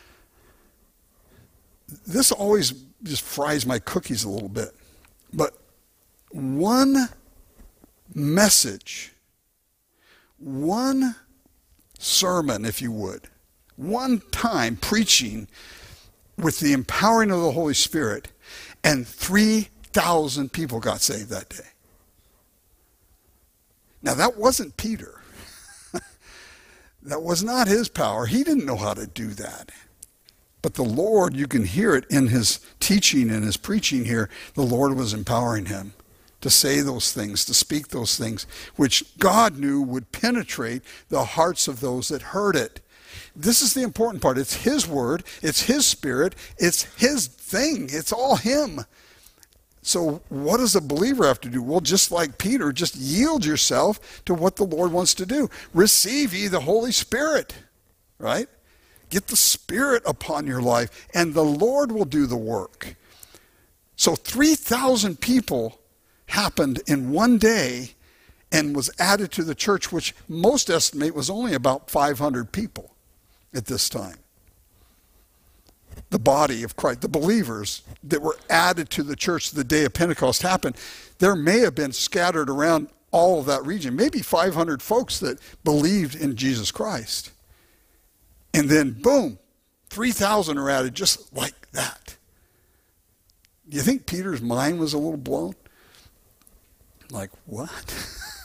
Speaker 1: This always just fries my cookies a little bit. But one message, one sermon, if you would, one time preaching with the empowering of the Holy Spirit, and 3,000 people got saved that day. Now, that wasn't Peter. That was not his power. He didn't know how to do that. But the Lord, you can hear it in his teaching and his preaching here, the Lord was empowering him to say those things, to speak those things, which God knew would penetrate the hearts of those that heard it. This is the important part. It's his word. It's his spirit. It's his thing. It's all him. So what does a believer have to do? Well, just like Peter, just yield yourself to what the Lord wants to do. Receive ye the Holy Spirit, right? Get the Spirit upon your life, and the Lord will do the work. So 3,000 people happened in one day and was added to the church, which most estimate was only about 500 people at this time. The body of Christ, the believers that were added to the church the day of Pentecost happened, there may have been scattered around all of that region, maybe 500 folks that believed in Jesus Christ. And then, boom, 3,000 are added just like that. Do you think Peter's mind was a little blown? Like, what?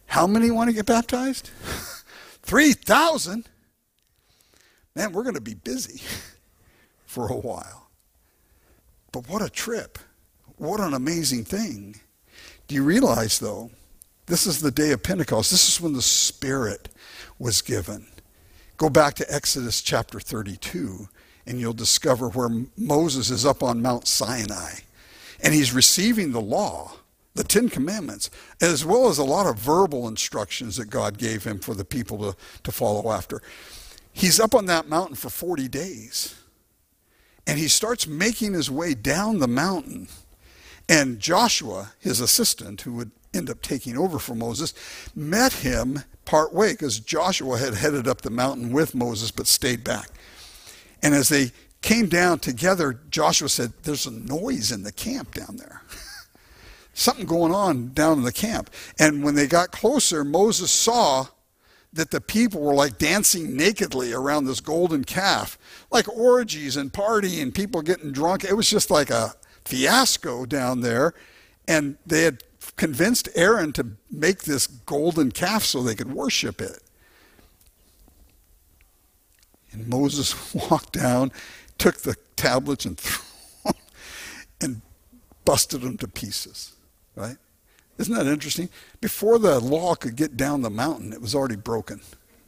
Speaker 1: How many want to get baptized? 3,000? Man, we're going to be busy for a while. But what a trip. What an amazing thing. Do you realize, though, this is the day of Pentecost. This is when the Spirit was given. Go back to Exodus chapter 32, and you'll discover where Moses is up on Mount Sinai. And he's receiving the law, the Ten Commandments, as well as a lot of verbal instructions that God gave him for the people to follow after. He's up on that mountain for 40 days. And he starts making his way down the mountain. And Joshua, his assistant, who would end up taking over for Moses, met him part way, because Joshua had headed up the mountain with Moses but stayed back. And as they came down together, Joshua said, there's a noise in the camp down there. Something going on down in the camp. And when they got closer, Moses saw that the people were like dancing nakedly around this golden calf, like orgies and party and people getting drunk. It was just like a fiasco down there. And they had convinced Aaron to make this golden calf so they could worship it. And Moses walked down, took the tablets and busted them to pieces, right? Isn't that interesting? Before the law could get down the mountain, it was already broken.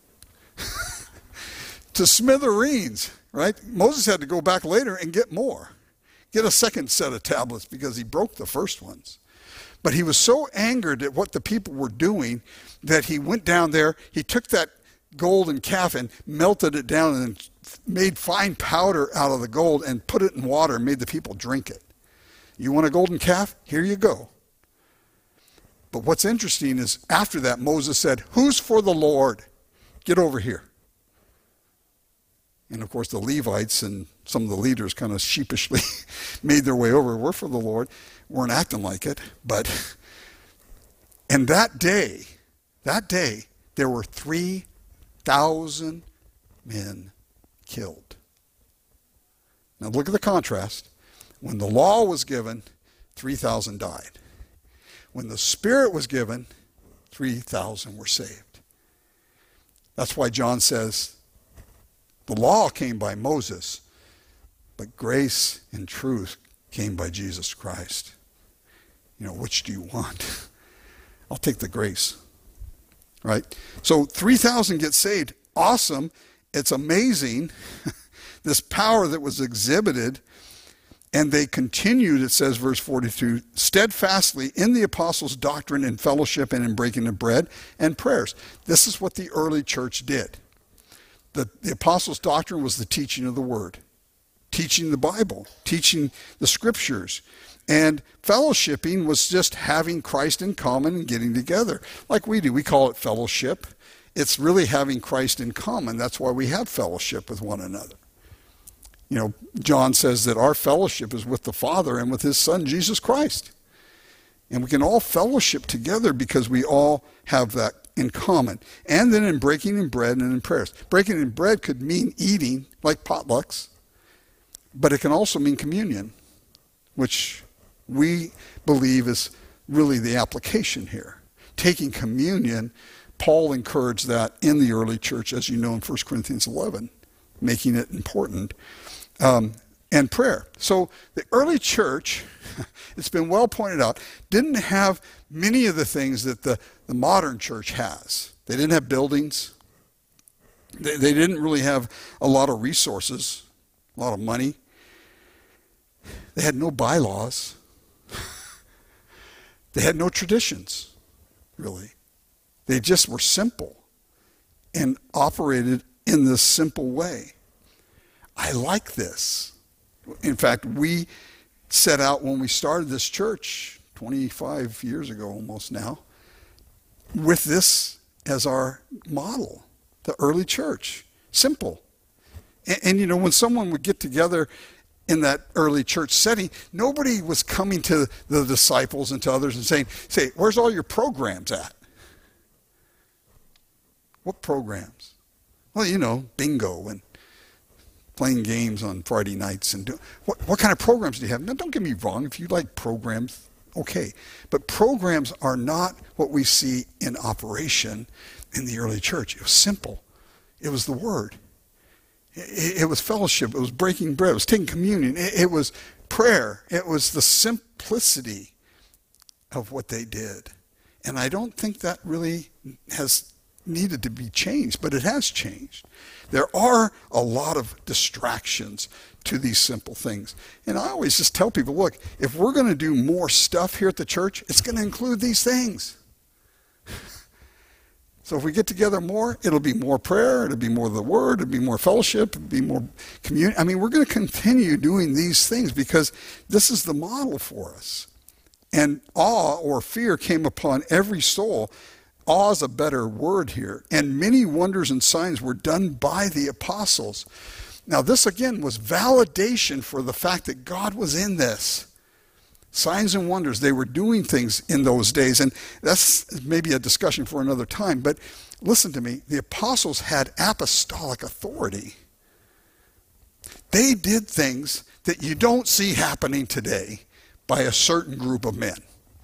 Speaker 1: To smithereens, right? Moses had to go back later and get more. Get a second set of tablets because he broke the first ones. But he was so angered at what the people were doing that he went down there, he took that golden calf and melted it down and made fine powder out of the gold and put it in water and made the people drink it. You want a golden calf? Here you go. But what's interesting is after that, Moses said, who's for the Lord? Get over here. And of course, the Levites and some of the leaders kind of sheepishly made their way over. We're for the Lord. Weren't acting like it. And that day, there were 3,000 men killed. Now look at the contrast. When the law was given, 3,000 died. When the Spirit was given, 3,000 were saved. That's why John says, the law came by Moses, but grace and truth came by Jesus Christ. Which do you want? I'll take the grace. Right? So 3,000 get saved. Awesome. It's amazing. This power that was exhibited. And they continued, it says, verse 42, steadfastly in the apostles' doctrine and fellowship and in breaking of bread and prayers. This is what the early church did. The apostles' doctrine was the teaching of the word, teaching the Bible, teaching the scriptures. And fellowshipping was just having Christ in common and getting together. Like we do. We call it fellowship. It's really having Christ in common. That's why we have fellowship with one another. John says that our fellowship is with the Father and with his Son, Jesus Christ. And we can all fellowship together because we all have that in common. And then in breaking in bread and in prayers. Breaking in bread could mean eating, like potlucks. But it can also mean communion, which we believe is really the application here. Taking communion, Paul encouraged that in the early church, as you know in 1 Corinthians 11, making it important. And prayer. So the early church, it's been well pointed out, didn't have many of the things that the modern church has. They didn't have buildings. They didn't really have a lot of resources, a lot of money. They had no bylaws. They had no traditions, really. They just were simple and operated in this simple way. I like this. In fact, we set out when we started this church 25 years ago almost now with this as our model, the early church. Simple. And when someone would get together in that early church setting, nobody was coming to the disciples and to others and saying, where's all your programs at? What programs? Well, bingo and playing games on Friday nights. And what kind of programs do you have? Now, don't get me wrong. If you like programs, Okay. But programs are not what we see in operation in the early church. It was simple. It was the Word. It was fellowship. It was breaking bread. It was taking communion. It was prayer. It was the simplicity of what they did. And I don't think that really has needed to be changed, but it has changed. There are a lot of distractions to these simple things. And I always just tell people, look, if we're going to do more stuff here at the church, it's going to include these things. So if we get together more, it'll be more prayer, it'll be more of the Word, it'll be more fellowship, it'll be more community. I mean, we're going to continue doing these things because this is the model for us. And awe or fear came upon every soul. Awe is a better word here. And many wonders and signs were done by the apostles. Now this again was validation for the fact that God was in this. Signs and wonders, they were doing things in those days. And that's maybe a discussion for another time. But listen to me, the apostles had apostolic authority. They did things that you don't see happening today by a certain group of men.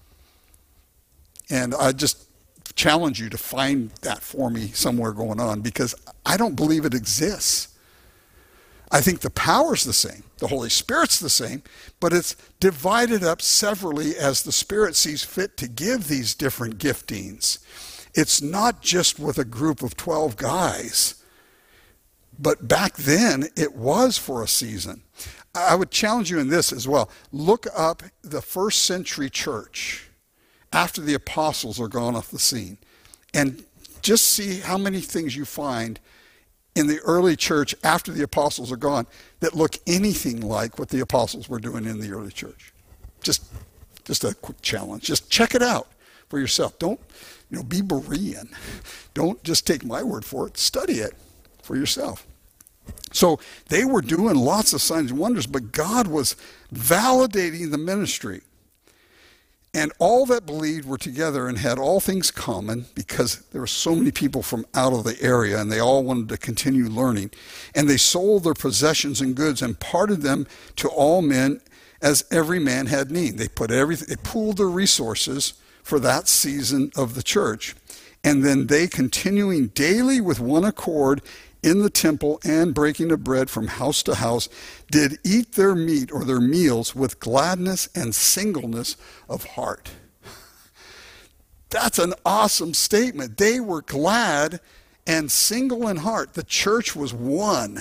Speaker 1: And I just challenge you to find that for me somewhere going on, because I don't believe it exists. I think the power's the same. The Holy Spirit's the same, but it's divided up severally as the Spirit sees fit to give these different giftings. It's not just with a group of 12 guys, but back then it was for a season. I would challenge you in this as well. Look up the first century church after the apostles are gone off the scene, and just see how many things you find in the early church after the apostles are gone that look anything like what the apostles were doing in the early church. Just a quick challenge. Just check it out for yourself. Don't, be Berean. Don't just take my word for it. Study it for yourself. So they were doing lots of signs and wonders, but God was validating the ministry. And all that believed were together and had all things common, because there were so many people from out of the area and they all wanted to continue learning. And they sold their possessions and goods and parted them to all men as every man had need. They pooled their resources for that season of the church. And then they, continuing daily with one accord in the temple and breaking of bread from house to house, did eat their meat or their meals with gladness and singleness of heart. That's an awesome statement. They were glad and single in heart. The church was one.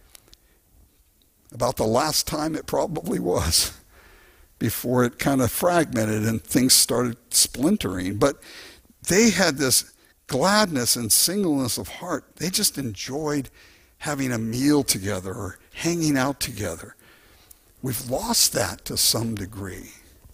Speaker 1: About the last time it probably was, before it kind of fragmented and things started splintering. But they had this gladness and singleness of heart. They just enjoyed having a meal together or hanging out together. We've lost that to some degree.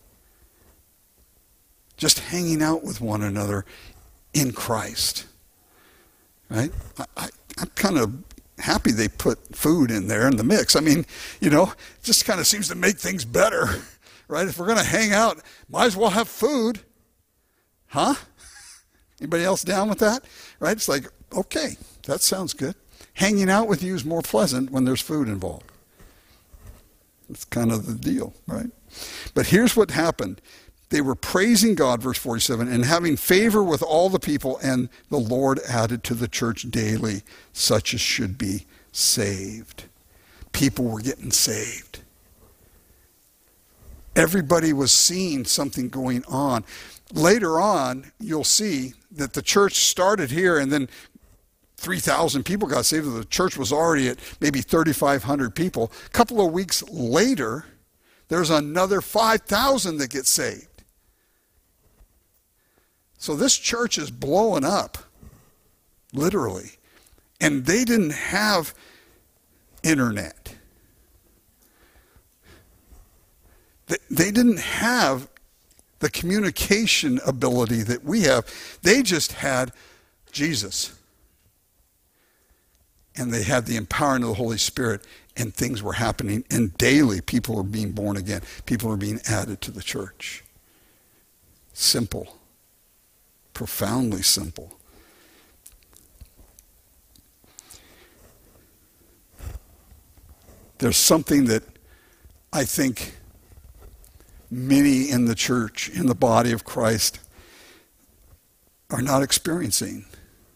Speaker 1: Just hanging out with one another in Christ. Right? I'm kind of happy they put food in there in the mix. I mean, it just kind of seems to make things better. Right? If we're going to hang out, might as well have food. Huh? Anybody else down with that? Right? It's like, okay, that sounds good. Hanging out with you is more pleasant when there's food involved. That's kind of the deal, right? But here's what happened. They were praising God, verse 47, and having favor with all the people, and the Lord added to the church daily such as should be saved. People were getting saved. Everybody was seeing something going on. Later on, you'll see that the church started here and then 3,000 people got saved. The church was already at maybe 3,500 people. A couple of weeks later, there's another 5,000 that get saved. So this church is blowing up, literally. And they didn't have internet. They didn't have the communication ability that we have. They just had Jesus. And they had the empowering of the Holy Spirit, and things were happening, and daily people were being born again. People were being added to the church. Simple. Profoundly simple. There's something that I think many in the church, in the body of Christ, are not experiencing.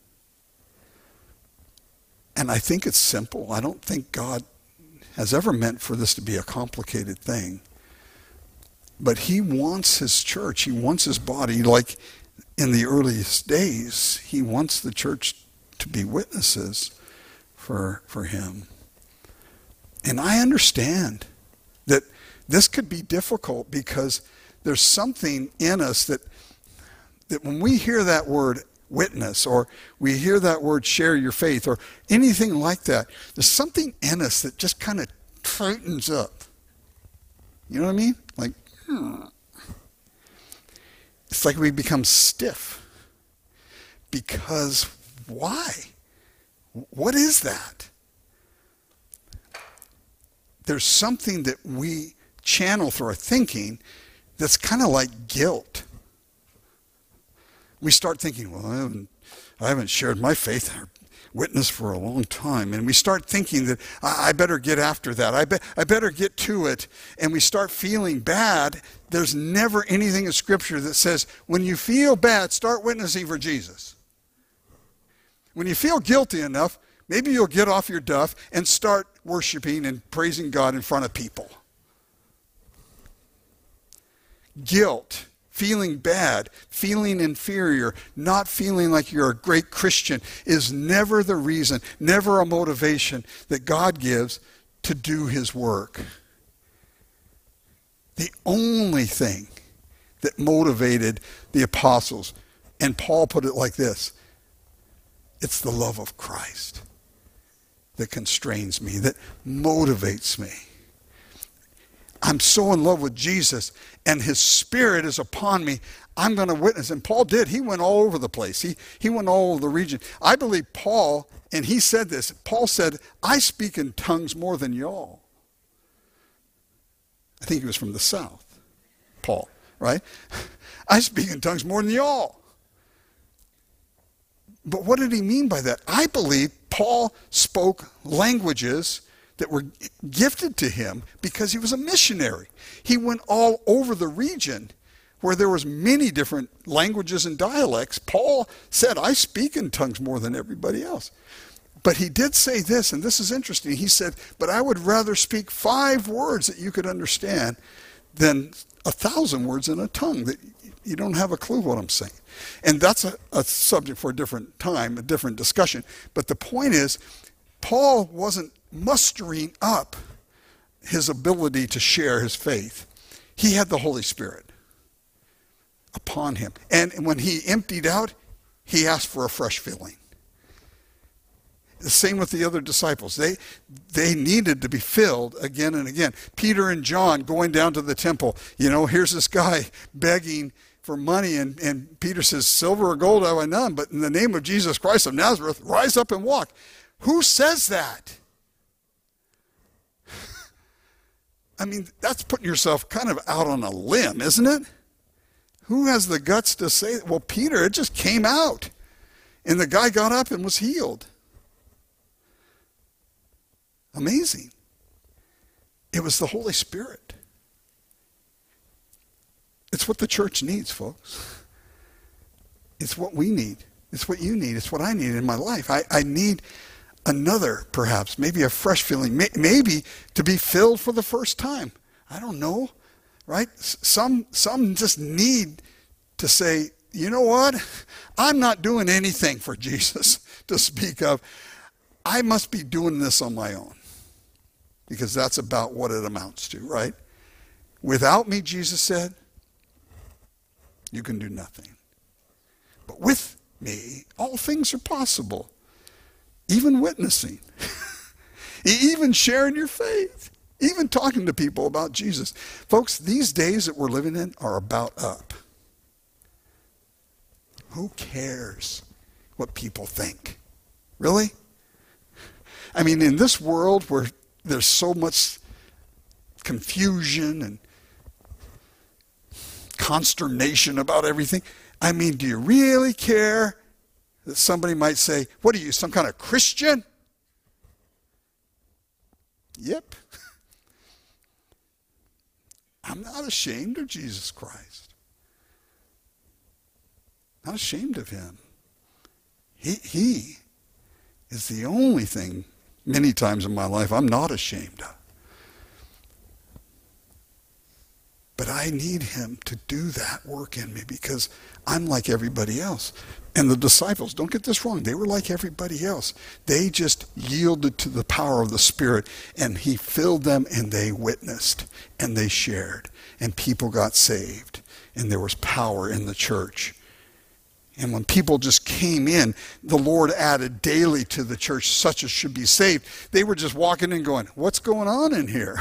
Speaker 1: And I think it's simple. I don't think God has ever meant for this to be a complicated thing. But he wants his church, he wants his body, like in the earliest days, he wants the church to be witnesses for him. And I understand that this could be difficult because there's something in us that when we hear that word witness, or we hear that word share your faith, or anything like that, there's something in us that just kind of tightens up. You know what I mean? Like, it's like we become stiff. Because why? What is that? There's something that we channel through our thinking that's kind of like guilt. We start thinking, well, I haven't shared my faith or witness for a long time. And we start thinking that I better get after that. I better get to it. And we start feeling bad. There's never anything in Scripture that says, when you feel bad, start witnessing for Jesus. When you feel guilty enough, maybe you'll get off your duff and start worshiping and praising God in front of people. Guilt, feeling bad, feeling inferior, not feeling like you're a great Christian is never the reason, never a motivation that God gives to do his work. The only thing that motivated the apostles, and Paul put it like this, it's the love of Christ that constrains me, that motivates me. I'm so in love with Jesus, and his Spirit is upon me. I'm going to witness. And Paul did. He went all over the place. He went all over the region. I believe Paul, and he said this, Paul said, I speak in tongues more than y'all. I think he was from the South, Paul, right? I speak in tongues more than y'all. But what did he mean by that? I believe Paul spoke languages that were gifted to him because he was a missionary. He went all over the region where there was many different languages and dialects. Paul said, I speak in tongues more than everybody else. But he did say this, and this is interesting. He said, but I would rather speak 5 words that you could understand than 1,000 words in a tongue that you don't have a clue what I'm saying. And that's a subject for a different time, a different discussion. But the point is, Paul wasn't mustering up his ability to share his faith. He had the Holy Spirit upon him. And when he emptied out, he asked for a fresh filling. The same with the other disciples. They needed to be filled again and again. Peter and John going down to the temple. You know, here's this guy begging for money, and Peter says, silver or gold have I none, but in the name of Jesus Christ of Nazareth, rise up and walk. Who says that? I mean, that's putting yourself kind of out on a limb, isn't it? Who has the guts to say that? Well, Peter, it just came out. And the guy got up and was healed. Amazing. It was the Holy Spirit. It's what the church needs, folks. It's what we need. It's what you need. It's what I need in my life. I need another, perhaps, maybe a fresh feeling, maybe to be filled for the first time. I don't know, right? Some just need to say, you know what? I'm not doing anything for Jesus to speak of. I must be doing this on my own, because that's about what it amounts to, right? Without me, Jesus said, you can do nothing. But with me, all things are possible. Even witnessing, even sharing your faith, even talking to people about Jesus. Folks, these days that we're living in are about up. Who cares what people think? Really? I mean, in this world where there's so much confusion and consternation about everything, I mean, do you really care that somebody might say, what are you, some kind of Christian? Yep. I'm not ashamed of Jesus Christ. Not ashamed of him. He is the only thing many times in my life I'm not ashamed of. But I need him to do that work in me because I'm like everybody else. And the disciples, don't get this wrong, they were like everybody else. They just yielded to the power of the Spirit, and he filled them, and they witnessed, and they shared, and people got saved, and there was power in the church. And when people just came in, the Lord added daily to the church such as should be saved. They were just walking in going, what's going on in here?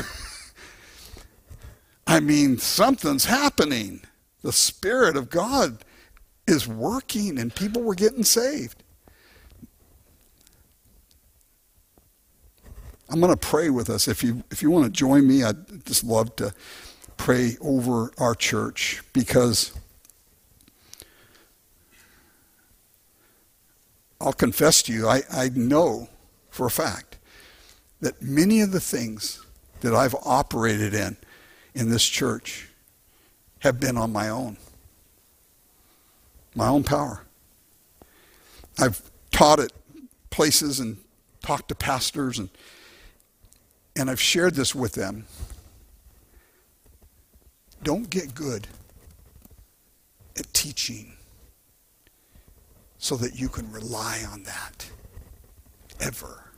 Speaker 1: I mean, something's happening. The Spirit of God is working, and people were getting saved. I'm going to pray with us. If you want to join me, I'd just love to pray over our church, because I'll confess to you, I know for a fact that many of the things that I've operated in this church have been on my own power. I've taught at places and talked to pastors, and I've shared this with them. Don't get good at teaching so that you can rely on that ever.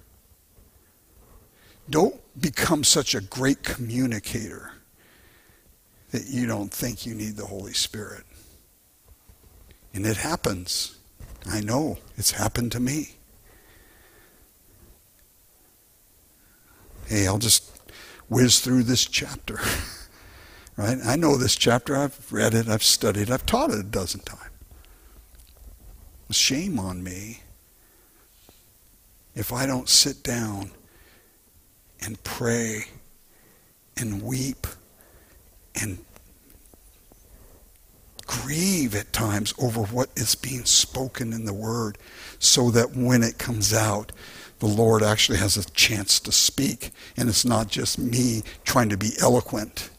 Speaker 1: Don't become such a great communicator that you don't think you need the Holy Spirit. And it happens. I know it's happened to me. Hey, I'll just whiz through this chapter. Right? I know this chapter. I've read it. I've studied it. I've taught it a dozen times. Shame on me if I don't sit down and pray and weep and grieve at times over what is being spoken in the Word, so that when it comes out, the Lord actually has a chance to speak, and it's not just me trying to be eloquent.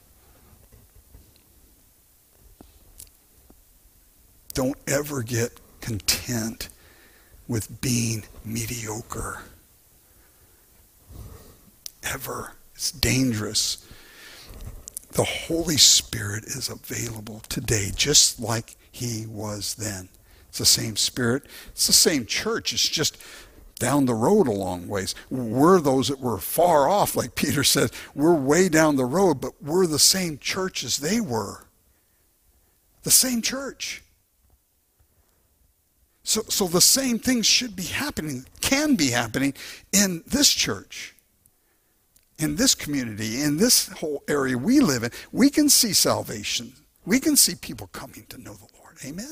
Speaker 1: Don't ever get content with being mediocre. Ever. It's dangerous. The Holy Spirit is available today, just like he was then. It's the same Spirit. It's the same church. It's just down the road a long ways. We're those that were far off, like Peter said. We're way down the road, but we're the same church as they were. The same church. So the same things should be happening, can be happening in this church, in this community, in this whole area we live in. We can see salvation. We can see people coming to know the Lord. Amen?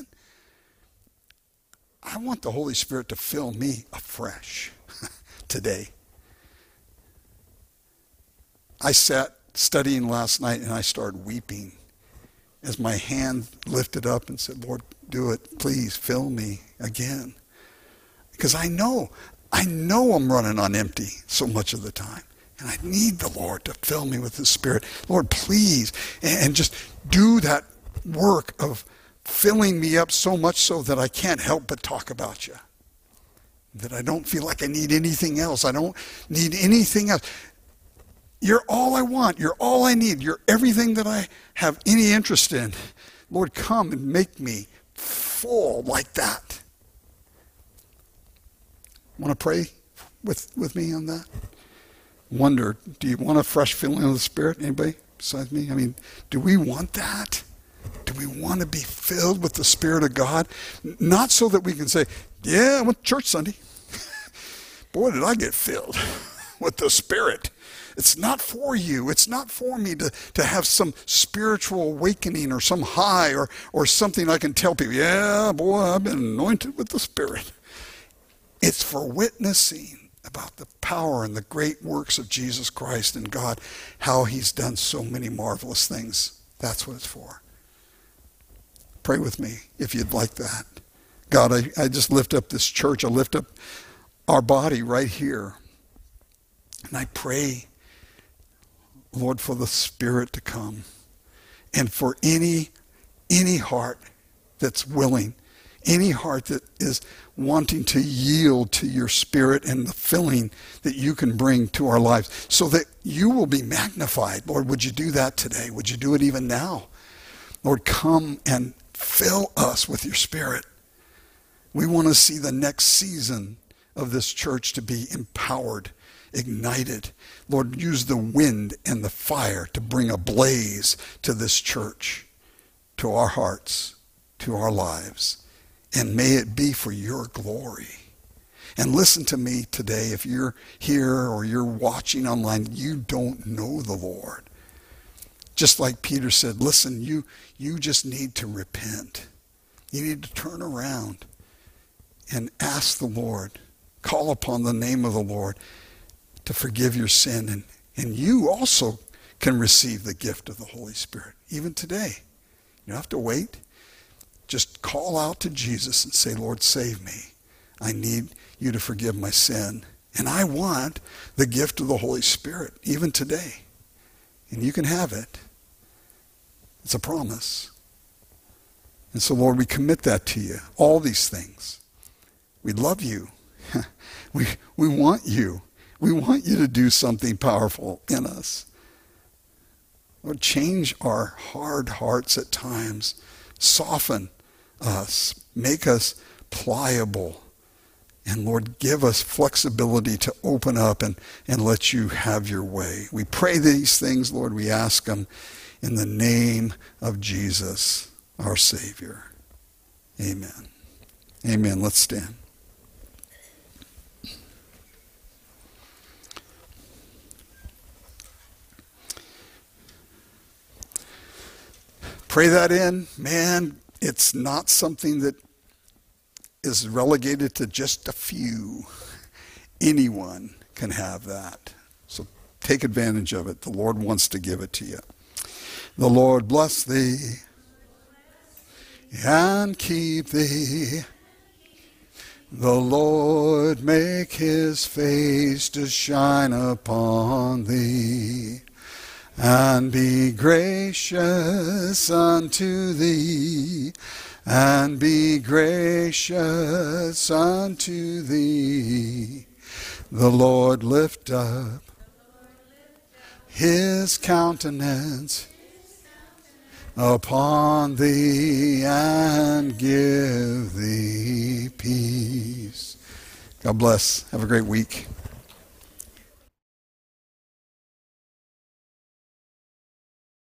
Speaker 1: I want the Holy Spirit to fill me afresh today. I sat studying last night, and I started weeping as my hand lifted up and said, Lord, do it. Please fill me again. Because I know I'm running on empty so much of the time. And I need the Lord to fill me with his Spirit. Lord, please. And just do that work of filling me up so much so that I can't help but talk about you. That I don't feel like I need anything else. I don't need anything else. You're all I want. You're all I need. You're everything that I have any interest in. Lord, come and make me full like that. Want to pray with me on that? Wonder, do you want a fresh filling of the Spirit? Anybody besides me? I mean, do we want that? Do we want to be filled with the Spirit of God? Not so that we can say, yeah, I went to church Sunday. Boy, did I get filled with the Spirit. It's not for you. It's not for me to have some spiritual awakening or some high or something I can tell people, yeah, boy, I've been anointed with the Spirit. It's for witnessing about the power and the great works of Jesus Christ and God, how he's done so many marvelous things. That's what it's for. Pray with me if you'd like that. God, I just lift up this church. I lift up our body right here. And I pray, Lord, for the Spirit to come And for any heart that's willing, any heart that is wanting to yield to your Spirit and the filling that you can bring to our lives so that you will be magnified. Lord, would you do that today? Would you do it even now? Lord, come and fill us with your Spirit. We want to see the next season of this church to be empowered, ignited. Lord, use the wind and the fire to bring a blaze to this church, to our hearts, to our lives. And may it be for your glory. And listen to me today. If you're here or you're watching online, you don't know the Lord. Just like Peter said, listen, you just need to repent. You need to turn around and ask the Lord. Call upon the name of the Lord to forgive your sin. And you also can receive the gift of the Holy Spirit, even today. You don't have to wait. Just call out to Jesus and say, Lord, save me. I need you to forgive my sin. And I want the gift of the Holy Spirit, even today. And you can have it. It's a promise. And so, Lord, we commit that to you, all these things. We love you. We want you. We want you to do something powerful in us. Lord, change our hard hearts at times. Soften us. Make us pliable. And Lord, give us flexibility to open up and let you have your way. We pray these things, Lord. We ask them in the name of Jesus, our Savior. Amen. Amen. Let's stand. Pray that in. Man, it's not something that is relegated to just a few. Anyone can have that. So take advantage of it. The Lord wants to give it to you. The Lord bless thee and keep thee. The Lord make his face to shine upon thee and be gracious unto thee, and be gracious unto thee. The Lord lift up his countenance upon thee and give thee peace. God bless. Have a great week.